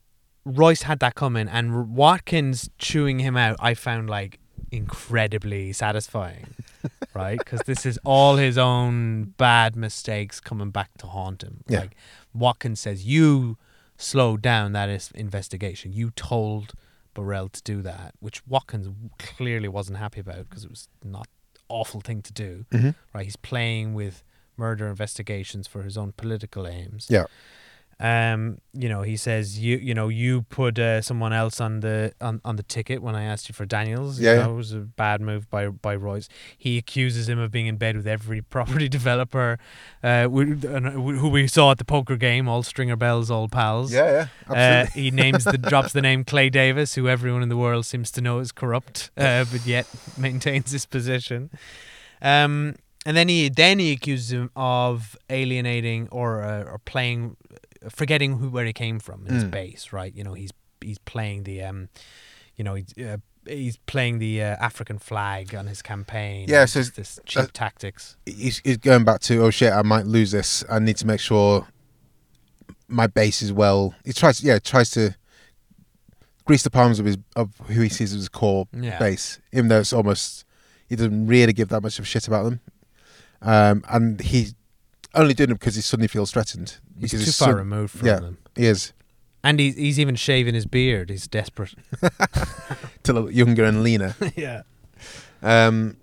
Speaker 7: Royce had that coming, and Watkins chewing him out, I found like incredibly satisfying, right? Because this is all his own bad mistakes coming back to haunt him.
Speaker 4: Yeah.
Speaker 7: Like Watkins says, you slowed down that is investigation. You told Burrell to do that, which Watkins clearly wasn't happy about because it was not an awful thing to do.
Speaker 4: Mhm.
Speaker 7: Right? He's playing with murder investigations for his own political aims.
Speaker 4: Yeah.
Speaker 7: Um, you know, he says you you know you put uh, someone else on the on, on the ticket when I asked you for Daniels. You
Speaker 4: Yeah,
Speaker 7: know,
Speaker 4: yeah.
Speaker 7: it was a bad move by by Royce. He accuses him of being in bed with every property developer, uh, who, who we saw at the poker game. All Stringer Bell's old pals.
Speaker 4: Yeah, yeah, absolutely.
Speaker 7: Uh, he names the drops the name Clay Davis, who everyone in the world seems to know is corrupt, uh, but yet maintains his position. Um. And then he then he accuses him of alienating or uh, or playing, forgetting who where he came from in his
Speaker 4: Mm.
Speaker 7: base, right? You know, he's he's playing the um, you know, he's uh, he's playing the uh, African flag on his campaign.
Speaker 4: Yeah,
Speaker 7: and
Speaker 4: so
Speaker 7: just this cheap
Speaker 4: uh,
Speaker 7: tactics.
Speaker 4: He's, he's going back to, oh shit, I might lose this. I need to make sure my base is well. He tries, yeah, tries to grease the palms of his of who he sees as his core
Speaker 7: Yeah.
Speaker 4: base, even though it's almost he doesn't really give that much of a shit about them. Um, and he only doing it because he suddenly feels threatened.
Speaker 7: He's
Speaker 4: because
Speaker 7: too
Speaker 4: so-
Speaker 7: far removed from
Speaker 4: yeah,
Speaker 7: them.
Speaker 4: He is.
Speaker 7: And he's he's even shaving his beard. He's desperate
Speaker 4: to look younger and leaner.
Speaker 7: Yeah.
Speaker 4: Um,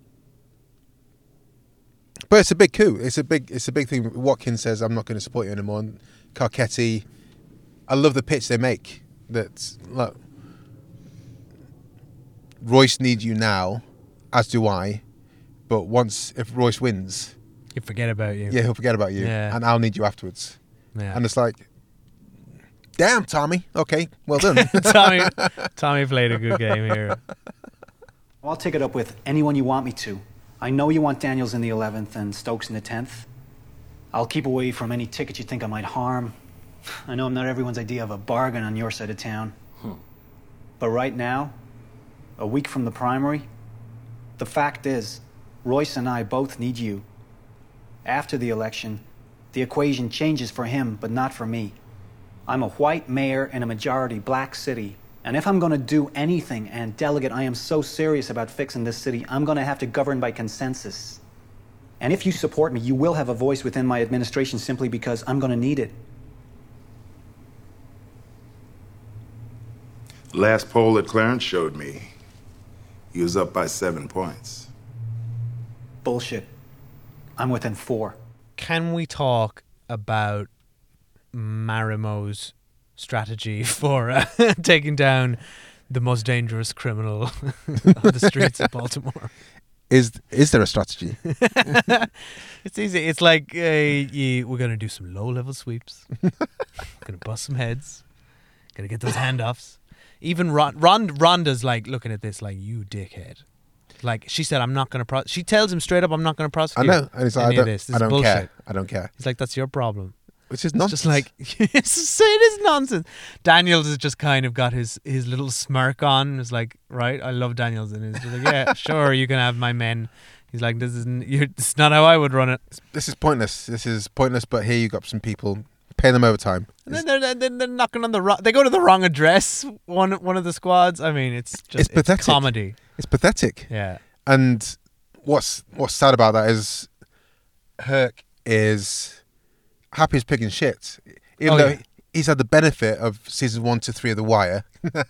Speaker 4: but it's a big coup. It's a big. It's a big thing. Watkins says, "I'm not going to support you anymore." And Carcetti, I love the pitch they make. That look, Royce needs you now, as do I. But once if Royce wins,
Speaker 7: he'll forget about you.
Speaker 4: Yeah, he'll forget about you,
Speaker 7: Yeah.
Speaker 4: and I'll need you afterwards.
Speaker 7: Yeah.
Speaker 4: And it's like, damn, Tommy. Okay, well done.
Speaker 7: Tommy, Tommy played a good game here.
Speaker 19: I'll take it up with anyone you want me to. I know you want Daniels in the eleventh and Stokes in the tenth. I'll keep away from any ticket you think I might harm. I know I'm not everyone's idea of a bargain on your side of town.
Speaker 17: Hmm.
Speaker 19: But right now, a week from the primary, the fact is, Royce and I both need you. After the election, the equation changes for him, but not for me. I'm a white mayor in a majority black city, and if I'm going to do anything, and delegate, I am so serious about fixing this city, I'm going to have to govern by consensus. And if you support me, you will have a voice within my administration simply because I'm going to need it.
Speaker 20: Last poll that Clarence showed me, he was up by seven points.
Speaker 19: Bullshit. I'm within four.
Speaker 7: Can we talk about Marimo's strategy for uh, taking down the most dangerous criminal on the streets of Baltimore?
Speaker 4: Is is there a strategy?
Speaker 7: It's easy. It's like uh, you, we're gonna do some low-level sweeps. Gonna bust some heads. Gonna get those handoffs. Even Ron, Ron, Rhonda's like looking at this like, you dickhead. Like she said, I'm not gonna. Pro-. She tells him straight up, I'm not gonna prosecute.
Speaker 4: I know, and it's like,
Speaker 7: any
Speaker 4: I
Speaker 7: of
Speaker 4: don't,
Speaker 7: this. This
Speaker 4: I
Speaker 7: is
Speaker 4: don't
Speaker 7: bullshit.
Speaker 4: care. I don't care.
Speaker 7: He's like, that's your problem.
Speaker 4: Which is
Speaker 7: It's
Speaker 4: nonsense.
Speaker 7: just like it's, it is nonsense. Daniels has just kind of got his, his little smirk on. It's like, right, I love Daniels, and he's just like, yeah, sure, you can have my men. He's like, this isn't. You're, this is not how I would run it.
Speaker 4: This is pointless. This is pointless. But here you got some people, pay them overtime.
Speaker 7: And then they're, they're, they're knocking on the wrong. They go to the wrong address. One one of the squads. I mean, it's just
Speaker 4: It's pathetic.
Speaker 7: comedy.
Speaker 4: It's pathetic.
Speaker 7: Yeah.
Speaker 4: And what's what's sad about that is Herc is happy as pig in shit. Even
Speaker 7: Oh,
Speaker 4: though
Speaker 7: yeah.
Speaker 4: he's had the benefit of season one to three of The Wire.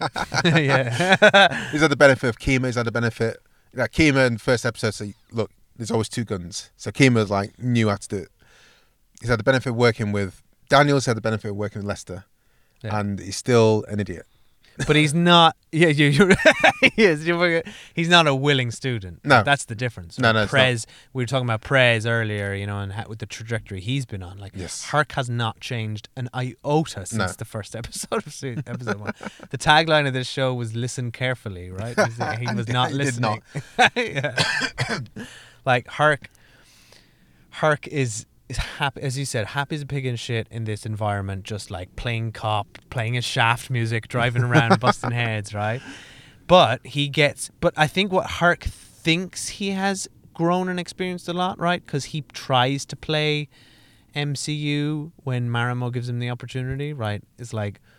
Speaker 7: Yeah.
Speaker 4: He's had the benefit of Kima. He's had the benefit. Like Kima in the first episode say, look, there's always two guns. So Kima's like knew how to do it. He's had the benefit of working with Daniels. Had the benefit of working with Lester,
Speaker 7: Yeah.
Speaker 4: and he's still an idiot.
Speaker 7: But he's not. Yeah, you. You're, he is. You're, he's not a willing student.
Speaker 4: No.
Speaker 7: That's the difference.
Speaker 4: No, no, it's
Speaker 7: Prez. We were talking about Prez earlier, you know, and how, with the trajectory he's been on. Like,
Speaker 4: Yes.
Speaker 7: Herc has not changed an iota since
Speaker 4: No.
Speaker 7: the first episode of se- episode one. The tagline of this show was "Listen carefully," right? He was not
Speaker 4: He did
Speaker 7: listening. Yeah. Like Herc. Herc is. is happy, as you said, happy as a pig in shit in this environment, just like playing cop, playing his Shaft music, driving around, busting heads, right? But he gets, but I think what Herc thinks he has grown and experienced a lot, right? Because he tries to play M C U when Marimo gives him the opportunity, right? It's like,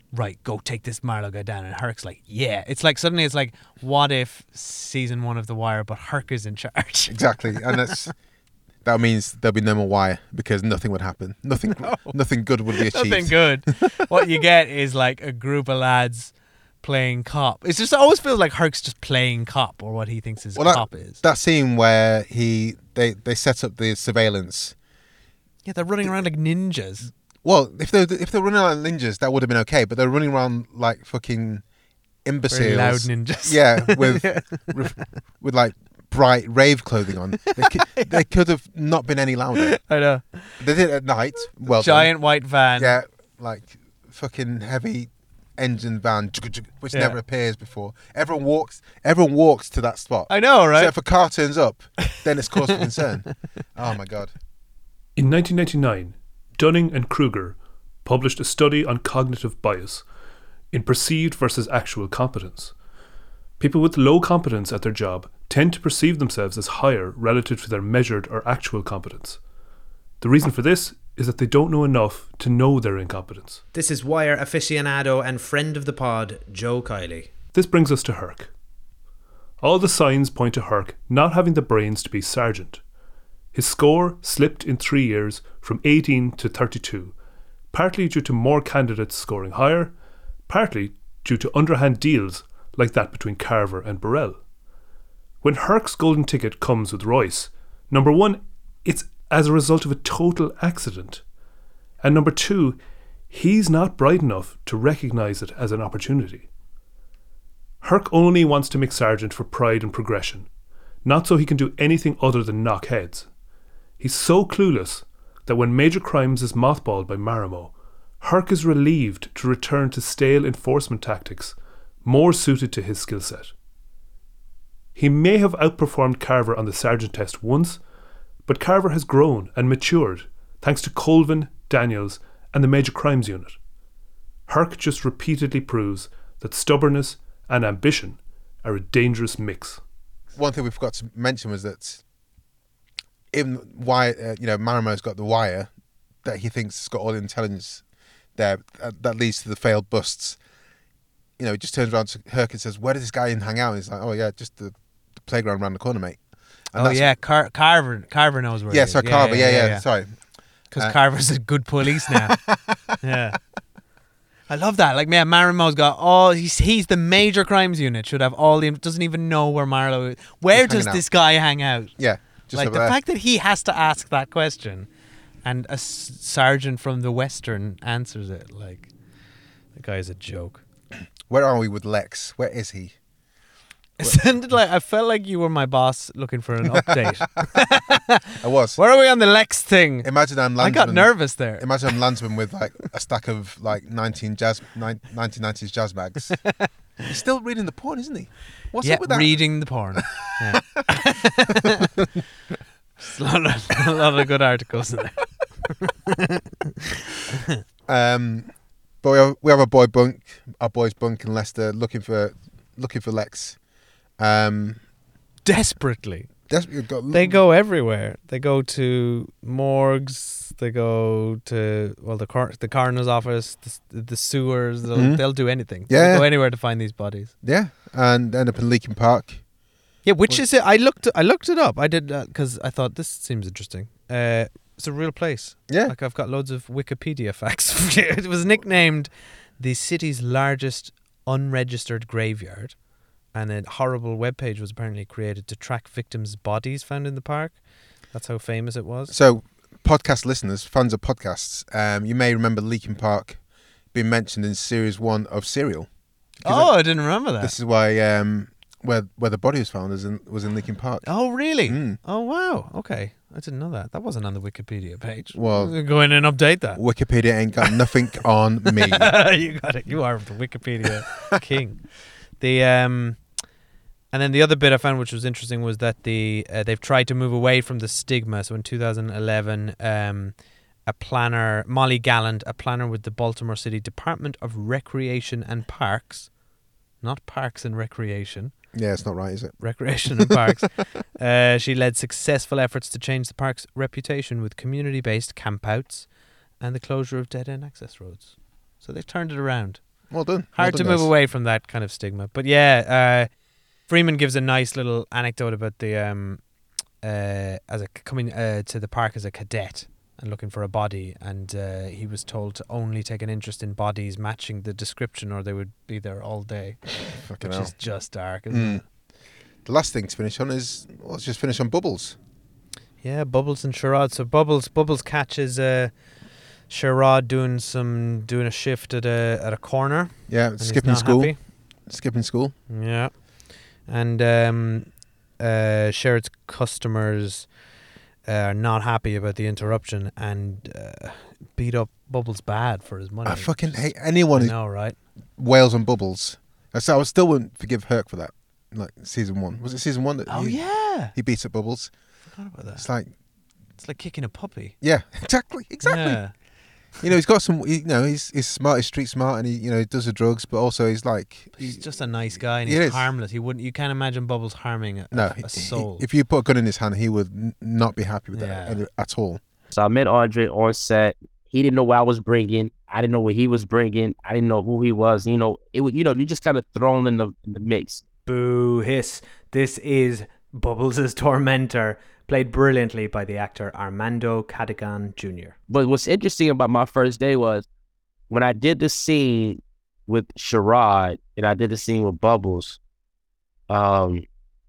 Speaker 7: right, go take this Marlowe guy down. And Herc's like, yeah. It's like, suddenly it's like, what if season one of The Wire, but Herc is in charge?
Speaker 4: Exactly. And that's that means there'll be no more Wire because nothing would happen. Nothing
Speaker 7: No.
Speaker 4: nothing good would be achieved.
Speaker 7: Nothing good. What you get is like a group of lads playing cop. It's just, it always feels like Herc's just playing cop, or what he thinks his
Speaker 4: Well,
Speaker 7: cop
Speaker 4: that,
Speaker 7: is.
Speaker 4: that scene where he they, they set up the surveillance.
Speaker 7: Yeah, they're running around like ninjas.
Speaker 4: Well, if they if they're running around like ninjas, that would have been okay. But they're running around like fucking imbeciles.
Speaker 7: Very loud ninjas.
Speaker 4: Yeah, with with, with like bright rave clothing on. They could, they could have not been any louder.
Speaker 7: I know.
Speaker 4: They did it at night. Well,
Speaker 7: Giant
Speaker 4: done.
Speaker 7: white van.
Speaker 4: Yeah, like fucking heavy engine van, which
Speaker 7: Yeah.
Speaker 4: never appears before. Everyone walks. Everyone walks to that spot.
Speaker 7: I know, right?
Speaker 4: So if a car turns up, then it's cause for concern. Oh my god.
Speaker 21: In nineteen ninety-nine, Dunning and Kruger published a study on cognitive bias in perceived versus actual competence. People with low competence at their job tend to perceive themselves as higher relative to their measured or actual competence. The reason for this is that they don't know enough to know their incompetence.
Speaker 11: This is Wire aficionado and friend of the pod, Joe Kiley.
Speaker 21: This brings us to Herc. All the signs point to Herc not having the brains to be sergeant. His score slipped in three years from eighteen to thirty-two, partly due to more candidates scoring higher, partly due to underhand deals like that between Carver and Burrell. When Herc's golden ticket comes with Royce, number one, it's as a result of a total accident. And number two, he's not bright enough to recognise it as an opportunity. Herc only wants to make sergeant for pride and progression, not so he can do anything other than knock heads. He's so clueless that when Major Crimes is mothballed by Marimo, Herc is relieved to return to stale enforcement tactics more suited to his skill set. He may have outperformed Carver on the sergeant test once, but Carver has grown and matured thanks to Colvin, Daniels and the Major Crimes Unit. Herc just repeatedly proves that stubbornness and ambition are a dangerous mix.
Speaker 4: One thing we forgot to mention was that even why uh, you know Marimo's got the wire that he thinks has got all the intelligence there uh, that leads to the failed busts. You know, he just turns around to Herc and says, "Where does this guy hang out?" And he's like, "Oh yeah, just the, the playground around the corner, mate." And
Speaker 7: oh
Speaker 4: that's-
Speaker 7: yeah, Car- Carver Carver knows where.
Speaker 4: Yeah,
Speaker 7: he is.
Speaker 4: sorry, Carver. Yeah, yeah. yeah, Sorry,
Speaker 7: Because
Speaker 4: Uh,
Speaker 7: Carver's a good police now. Yeah. I love that. Like, man, Marimo's got all. He's he's the Major Crimes Unit. Should have all the. Doesn't even know where Marlowe is. Where
Speaker 4: Just
Speaker 7: does
Speaker 4: hanging out.
Speaker 7: this guy hang out?
Speaker 4: Yeah, just
Speaker 7: like
Speaker 4: over
Speaker 7: the
Speaker 4: there.
Speaker 7: fact that he has to ask that question, and a s- sergeant from the Western answers it. Like, the guy's a joke.
Speaker 4: Where are we with Lex? Where is he?
Speaker 7: It sounded like I felt like you were my boss looking for an update.
Speaker 4: I was.
Speaker 7: Where are we on the Lex thing?
Speaker 4: Imagine I'm Landsman.
Speaker 7: I got nervous there.
Speaker 4: Imagine I'm Landsman with like a stack of like nineteen jazz, nineteen nineties jazz bags. He's still reading the porn, isn't he? What's
Speaker 7: yeah,
Speaker 4: up with that?
Speaker 7: reading the porn. Yeah. Just a, lot of, a lot of good articles in there.
Speaker 4: Um, but we have, we have a boy bunk, our boys bunk in Leicester, looking for looking for Lex. Um,
Speaker 7: Desperately.
Speaker 4: Desperately got,
Speaker 7: They go everywhere. They go to morgues. They go to well the cor- the coroner's office, the, the sewers. They'll,
Speaker 4: Mhm.
Speaker 7: they'll do anything.
Speaker 4: Yeah.
Speaker 7: They'll go anywhere to find these bodies.
Speaker 4: Yeah, and end up in Leakin Park.
Speaker 7: Yeah, which is it? I looked. I looked it up. I did because I thought this seems interesting. Uh, it's a real place.
Speaker 4: Yeah,
Speaker 7: like I've got loads of Wikipedia facts. It was nicknamed the city's largest unregistered graveyard, and a horrible webpage was apparently created to track victims' bodies found in the park. That's how famous it was.
Speaker 4: So, podcast listeners, fans of podcasts, um, you may remember Leakin Park being mentioned in series one of Serial.
Speaker 7: Oh, I didn't remember that.
Speaker 4: This is why um, where where the body was found was in was in Leakin Park.
Speaker 7: Oh, really?
Speaker 4: Mm.
Speaker 7: Oh, wow. Okay. I didn't know that. That wasn't on the Wikipedia page.
Speaker 4: Well,
Speaker 7: go in and update that.
Speaker 4: Wikipedia ain't got nothing on me.
Speaker 7: You got it. You are the Wikipedia king. The um, and then the other bit I found which was interesting was that the uh, they've tried to move away from the stigma. So in two thousand eleven, um, a planner, Molly Gallant, a planner with the Baltimore City Department of Recreation and Parks, not Parks and Recreation.
Speaker 4: Yeah, it's not right, is it?
Speaker 7: Recreation and Parks. Uh, she led successful efforts to change the park's reputation with community-based campouts and the closure of dead-end access roads. So they've turned it around.
Speaker 4: Well done.
Speaker 7: Hard
Speaker 4: well
Speaker 7: to
Speaker 4: done,
Speaker 7: move
Speaker 4: guys.
Speaker 7: away from that kind of stigma. But yeah, uh, Freeman gives a nice little anecdote about the um, uh, as a coming uh, to the park as a cadet and looking for a body, and uh, he was told to only take an interest in bodies matching the description, or they would be there all day,
Speaker 4: Fucking
Speaker 7: which
Speaker 4: hell.
Speaker 7: is just dark, isn't
Speaker 4: Mm.
Speaker 7: it?
Speaker 4: The last thing to finish on is well, let's just finish on Bubbles.
Speaker 7: Yeah, Bubbles and Sherrod. So Bubbles, Bubbles catches uh, Sherrod doing some doing a shift at a at a corner.
Speaker 4: Yeah,
Speaker 7: and he's
Speaker 4: skipping
Speaker 7: not
Speaker 4: school.
Speaker 7: happy.
Speaker 4: Skipping school.
Speaker 7: Yeah, and um, uh, Sherrod's customers uh, are not happy about the interruption and uh, beat up Bubbles bad for his money.
Speaker 4: I fucking hate anyone
Speaker 7: I
Speaker 4: who
Speaker 7: know, right?
Speaker 4: wails on Bubbles. I so I still wouldn't forgive Herc for that. Like season one, was it season one that?
Speaker 7: Oh,
Speaker 4: he,
Speaker 7: yeah.
Speaker 4: he beats up Bubbles.
Speaker 7: Forgot about that.
Speaker 4: It's like,
Speaker 7: It's like kicking a puppy.
Speaker 4: yeah, exactly, exactly.
Speaker 7: Yeah.
Speaker 4: You know, he's got some. You know, he's he's smart, he's street smart, and he you know he does the drugs, but also he's like
Speaker 7: He's just a nice guy and
Speaker 4: He
Speaker 7: he's
Speaker 4: is.
Speaker 7: harmless. He wouldn't. You can't imagine Bubbles harming a,
Speaker 4: no.
Speaker 7: a,
Speaker 4: he-
Speaker 7: a soul.
Speaker 4: he- if you put a gun in his hand, he would n- not be happy with
Speaker 7: Yeah.
Speaker 4: that any- at all.
Speaker 14: So I met Andre on set. He didn't know what I was bringing. I didn't know what he was bringing. I didn't know who he was. You know, it was, you know, you just kind of thrown in the in the mix.
Speaker 11: Boo hiss. This is Bubbles' tormentor, played brilliantly by the actor Armando Cadigan Junior
Speaker 14: But what's interesting about my first day was when I did the scene with Sherrod and I did the scene with Bubbles, um,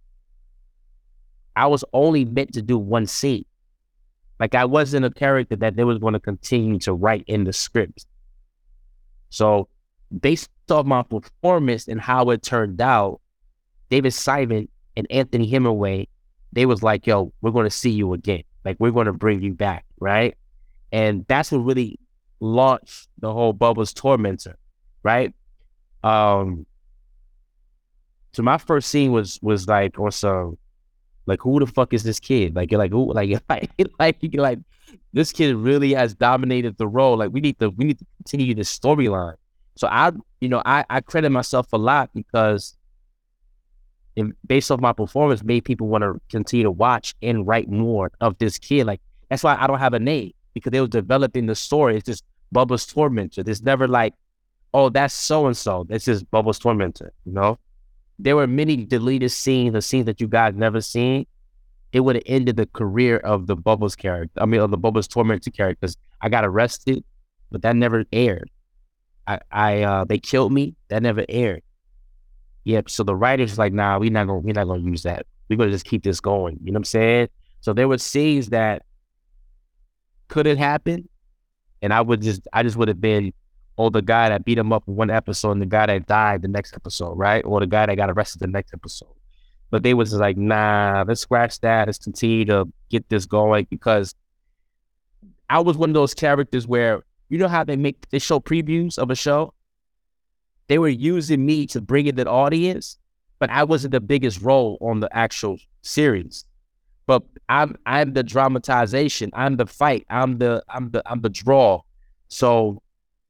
Speaker 14: I was only meant to do one scene. Like I wasn't a character that they was going to continue to write in the script. So based off my performance and how it turned out, David Simon and Anthony Hemingway, they was like, yo, we're going to see you again. Like, we're going to bring you back, right? And that's what really launched the whole Bubbles Tormentor, right? Um, so my first scene was was like on some, like, who the fuck is this kid? Like, you're like, who, like, like, like, you're like, this kid really has dominated the role. Like, we need to, we need to continue this storyline. So I, you know, I, I credit myself a lot because and based off my performance, made people want to continue to watch and write more of this kid. Like, that's why I don't have a name, because they were developing the story. It's just Bubbles Tormentor. There's never like, oh, that's so-and-so. It's just Bubbles Tormentor, you know? There were many deleted scenes, the scenes that you guys never seen. It would have ended the career of the Bubbles character. I mean, of the Bubbles Tormentor character, because I got arrested, but that never aired. I, I, uh, they killed me. That never aired. Yeah, so the writers like, nah, we're not gonna we're not gonna use that. We're gonna just keep this going. You know what I'm saying? So there were scenes that couldn't happen, and I would just I just would have been, oh, the guy that beat him up in one episode and the guy that died the next episode, right? Or the guy that got arrested the next episode. But they was just like, nah, let's scratch that. Let's continue to get this going, because I was one of those characters where, you know how they make they show previews of a show? They were using me to bring in the audience, but I wasn't the biggest role on the actual series. But I'm I'm the dramatization. I'm the fight. I'm the I'm the I'm the draw. So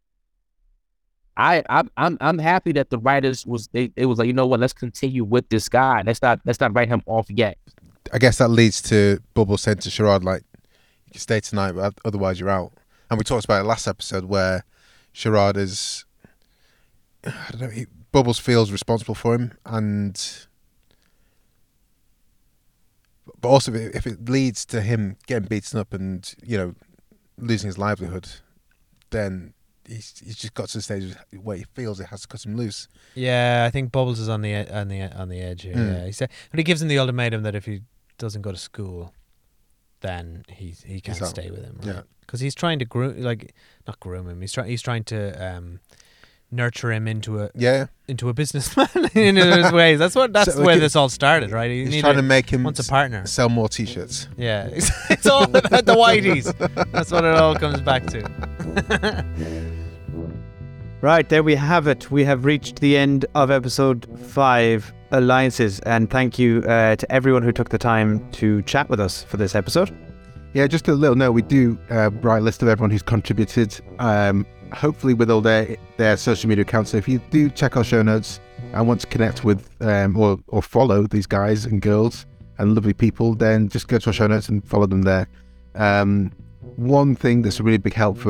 Speaker 14: I I'm I'm, I'm happy that the writers was they it was like, you know what, let's continue with this guy. Let's not let's not write him off yet.
Speaker 4: I guess that leads to Bubbles saying to Sherrod, like, you can stay tonight, but otherwise you're out. And we talked about it last episode where Sherrod is, I don't know, he, Bubbles feels responsible for him, and but also if it, if it leads to him getting beaten up and, you know, losing his livelihood, then he's he's just got to the stage where he feels it has to cut him loose.
Speaker 7: Yeah, I think Bubbles is on the e- on the on the edge here.
Speaker 4: Mm.
Speaker 7: Yeah, he said, but he gives him the ultimatum that if he doesn't go to school, then he he can't
Speaker 4: He's out.
Speaker 7: stay with him.
Speaker 4: Yeah.
Speaker 7: Right? Because he's trying to groom, like not groom him. He's trying he's trying to um, nurture him into a
Speaker 4: Yeah.
Speaker 7: into a businessman in his ways. That's what that's
Speaker 4: So,
Speaker 7: where
Speaker 4: like,
Speaker 7: this all started, right? He
Speaker 4: He's
Speaker 7: needed-
Speaker 4: trying to make him
Speaker 7: wants a partner.
Speaker 4: s- sell more T-shirts.
Speaker 7: Yeah, it's, it's all about the whiteys. That's what it all comes back to.
Speaker 5: Right, there we have it. We have reached the end of episode five, Alliances, and thank you uh, to everyone who took the time to chat with us for this episode.
Speaker 15: Yeah, just a little note. We do uh, write a list of everyone who's contributed, um, hopefully with all their their social media accounts. So if you do check our show notes and want to connect with um, or, or follow these guys and girls and lovely people, then just go to our show notes and follow them there. Um, one thing that's a really big help for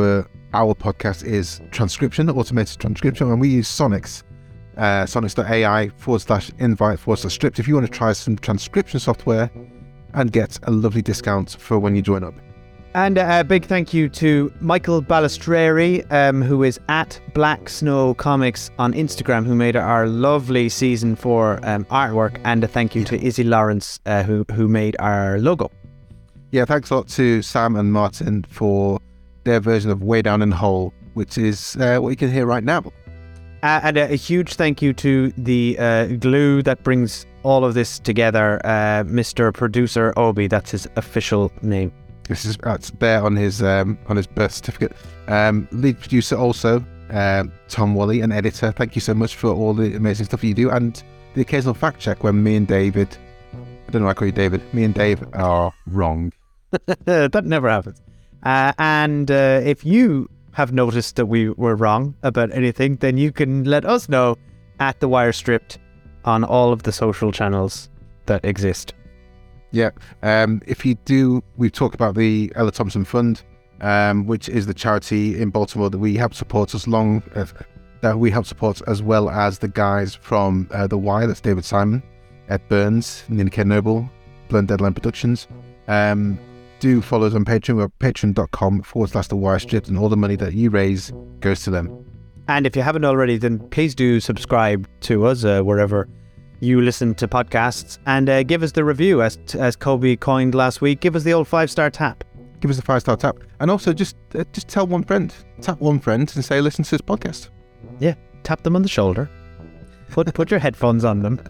Speaker 15: our podcast is transcription, automated transcription, and we use Sonics. Uh, Sonics.ai forward slash invite forward slash stripped if you want to try some transcription software and get a lovely discount for when you join up.
Speaker 5: And a big thank you to Michael Balistreri, um, who is at Black Snow Comics on Instagram, who made our lovely season four um, artwork. And a thank you to Izzy Lawrence, uh, who, who made our logo.
Speaker 15: Yeah, thanks a lot to Sam and Martin for their version of Way Down in the Hole, which is uh, what you can hear right now.
Speaker 5: Uh, and a, a huge thank you to the uh, glue that brings all of this together, uh, Mister Producer Obi. That's his official name.
Speaker 15: This is that's there on his um, on his birth certificate. Um, lead producer also, um, Tom Wally, and editor. Thank you so much for all the amazing stuff you do, and the occasional fact check when me and David, I don't know why I call you David, me and Dave are wrong.
Speaker 5: That never happens. Uh, and uh, if you have noticed that we were wrong about anything, then you can let us know at The Wire Stripped on all of the social channels that exist.
Speaker 15: Yeah, um, if you do, we've talked about the Ella Thompson Fund, um, which is the charity in Baltimore that we help support us long, uh, that we help support as well as the guys from uh, The Wire. That's David Simon, Ed Burns, Nina K. Noble, Blunt Deadline Productions. Um, do follow us on Patreon. We're patreon.com forward slash The Wire Stripped, and all the money that you raise goes to them.
Speaker 5: And if you haven't already, then please do subscribe to us uh, wherever you listen to podcasts, and uh, give us the review, as as Kobe coined last week. Give us the old five-star tap.
Speaker 15: Give us a five-star tap. And also just uh, just tell one friend. Tap one friend and say, listen to this podcast.
Speaker 5: Yeah, tap them on the shoulder. Put put your headphones on them.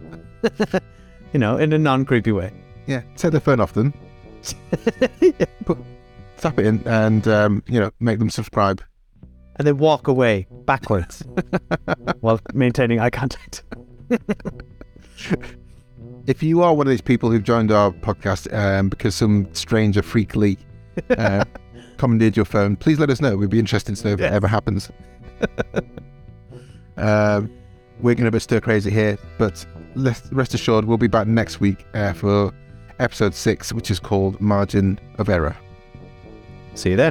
Speaker 5: You know, in a non-creepy way.
Speaker 15: Yeah, take their phone off them. Put, tap it in and, um, you know, make them subscribe.
Speaker 5: And then walk away backwards while maintaining eye contact.
Speaker 15: If you are one of these people who've joined our podcast um, because some stranger freakily uh, commandeered your phone, please let us know. We'd be interested to know if yes. it ever happens. um, we're going to be stir crazy here, but rest assured we'll be back next week uh, for episode six, which is called Margin of Error.
Speaker 5: See you then.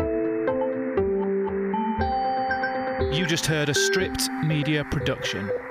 Speaker 1: You just heard a Stripped Media production.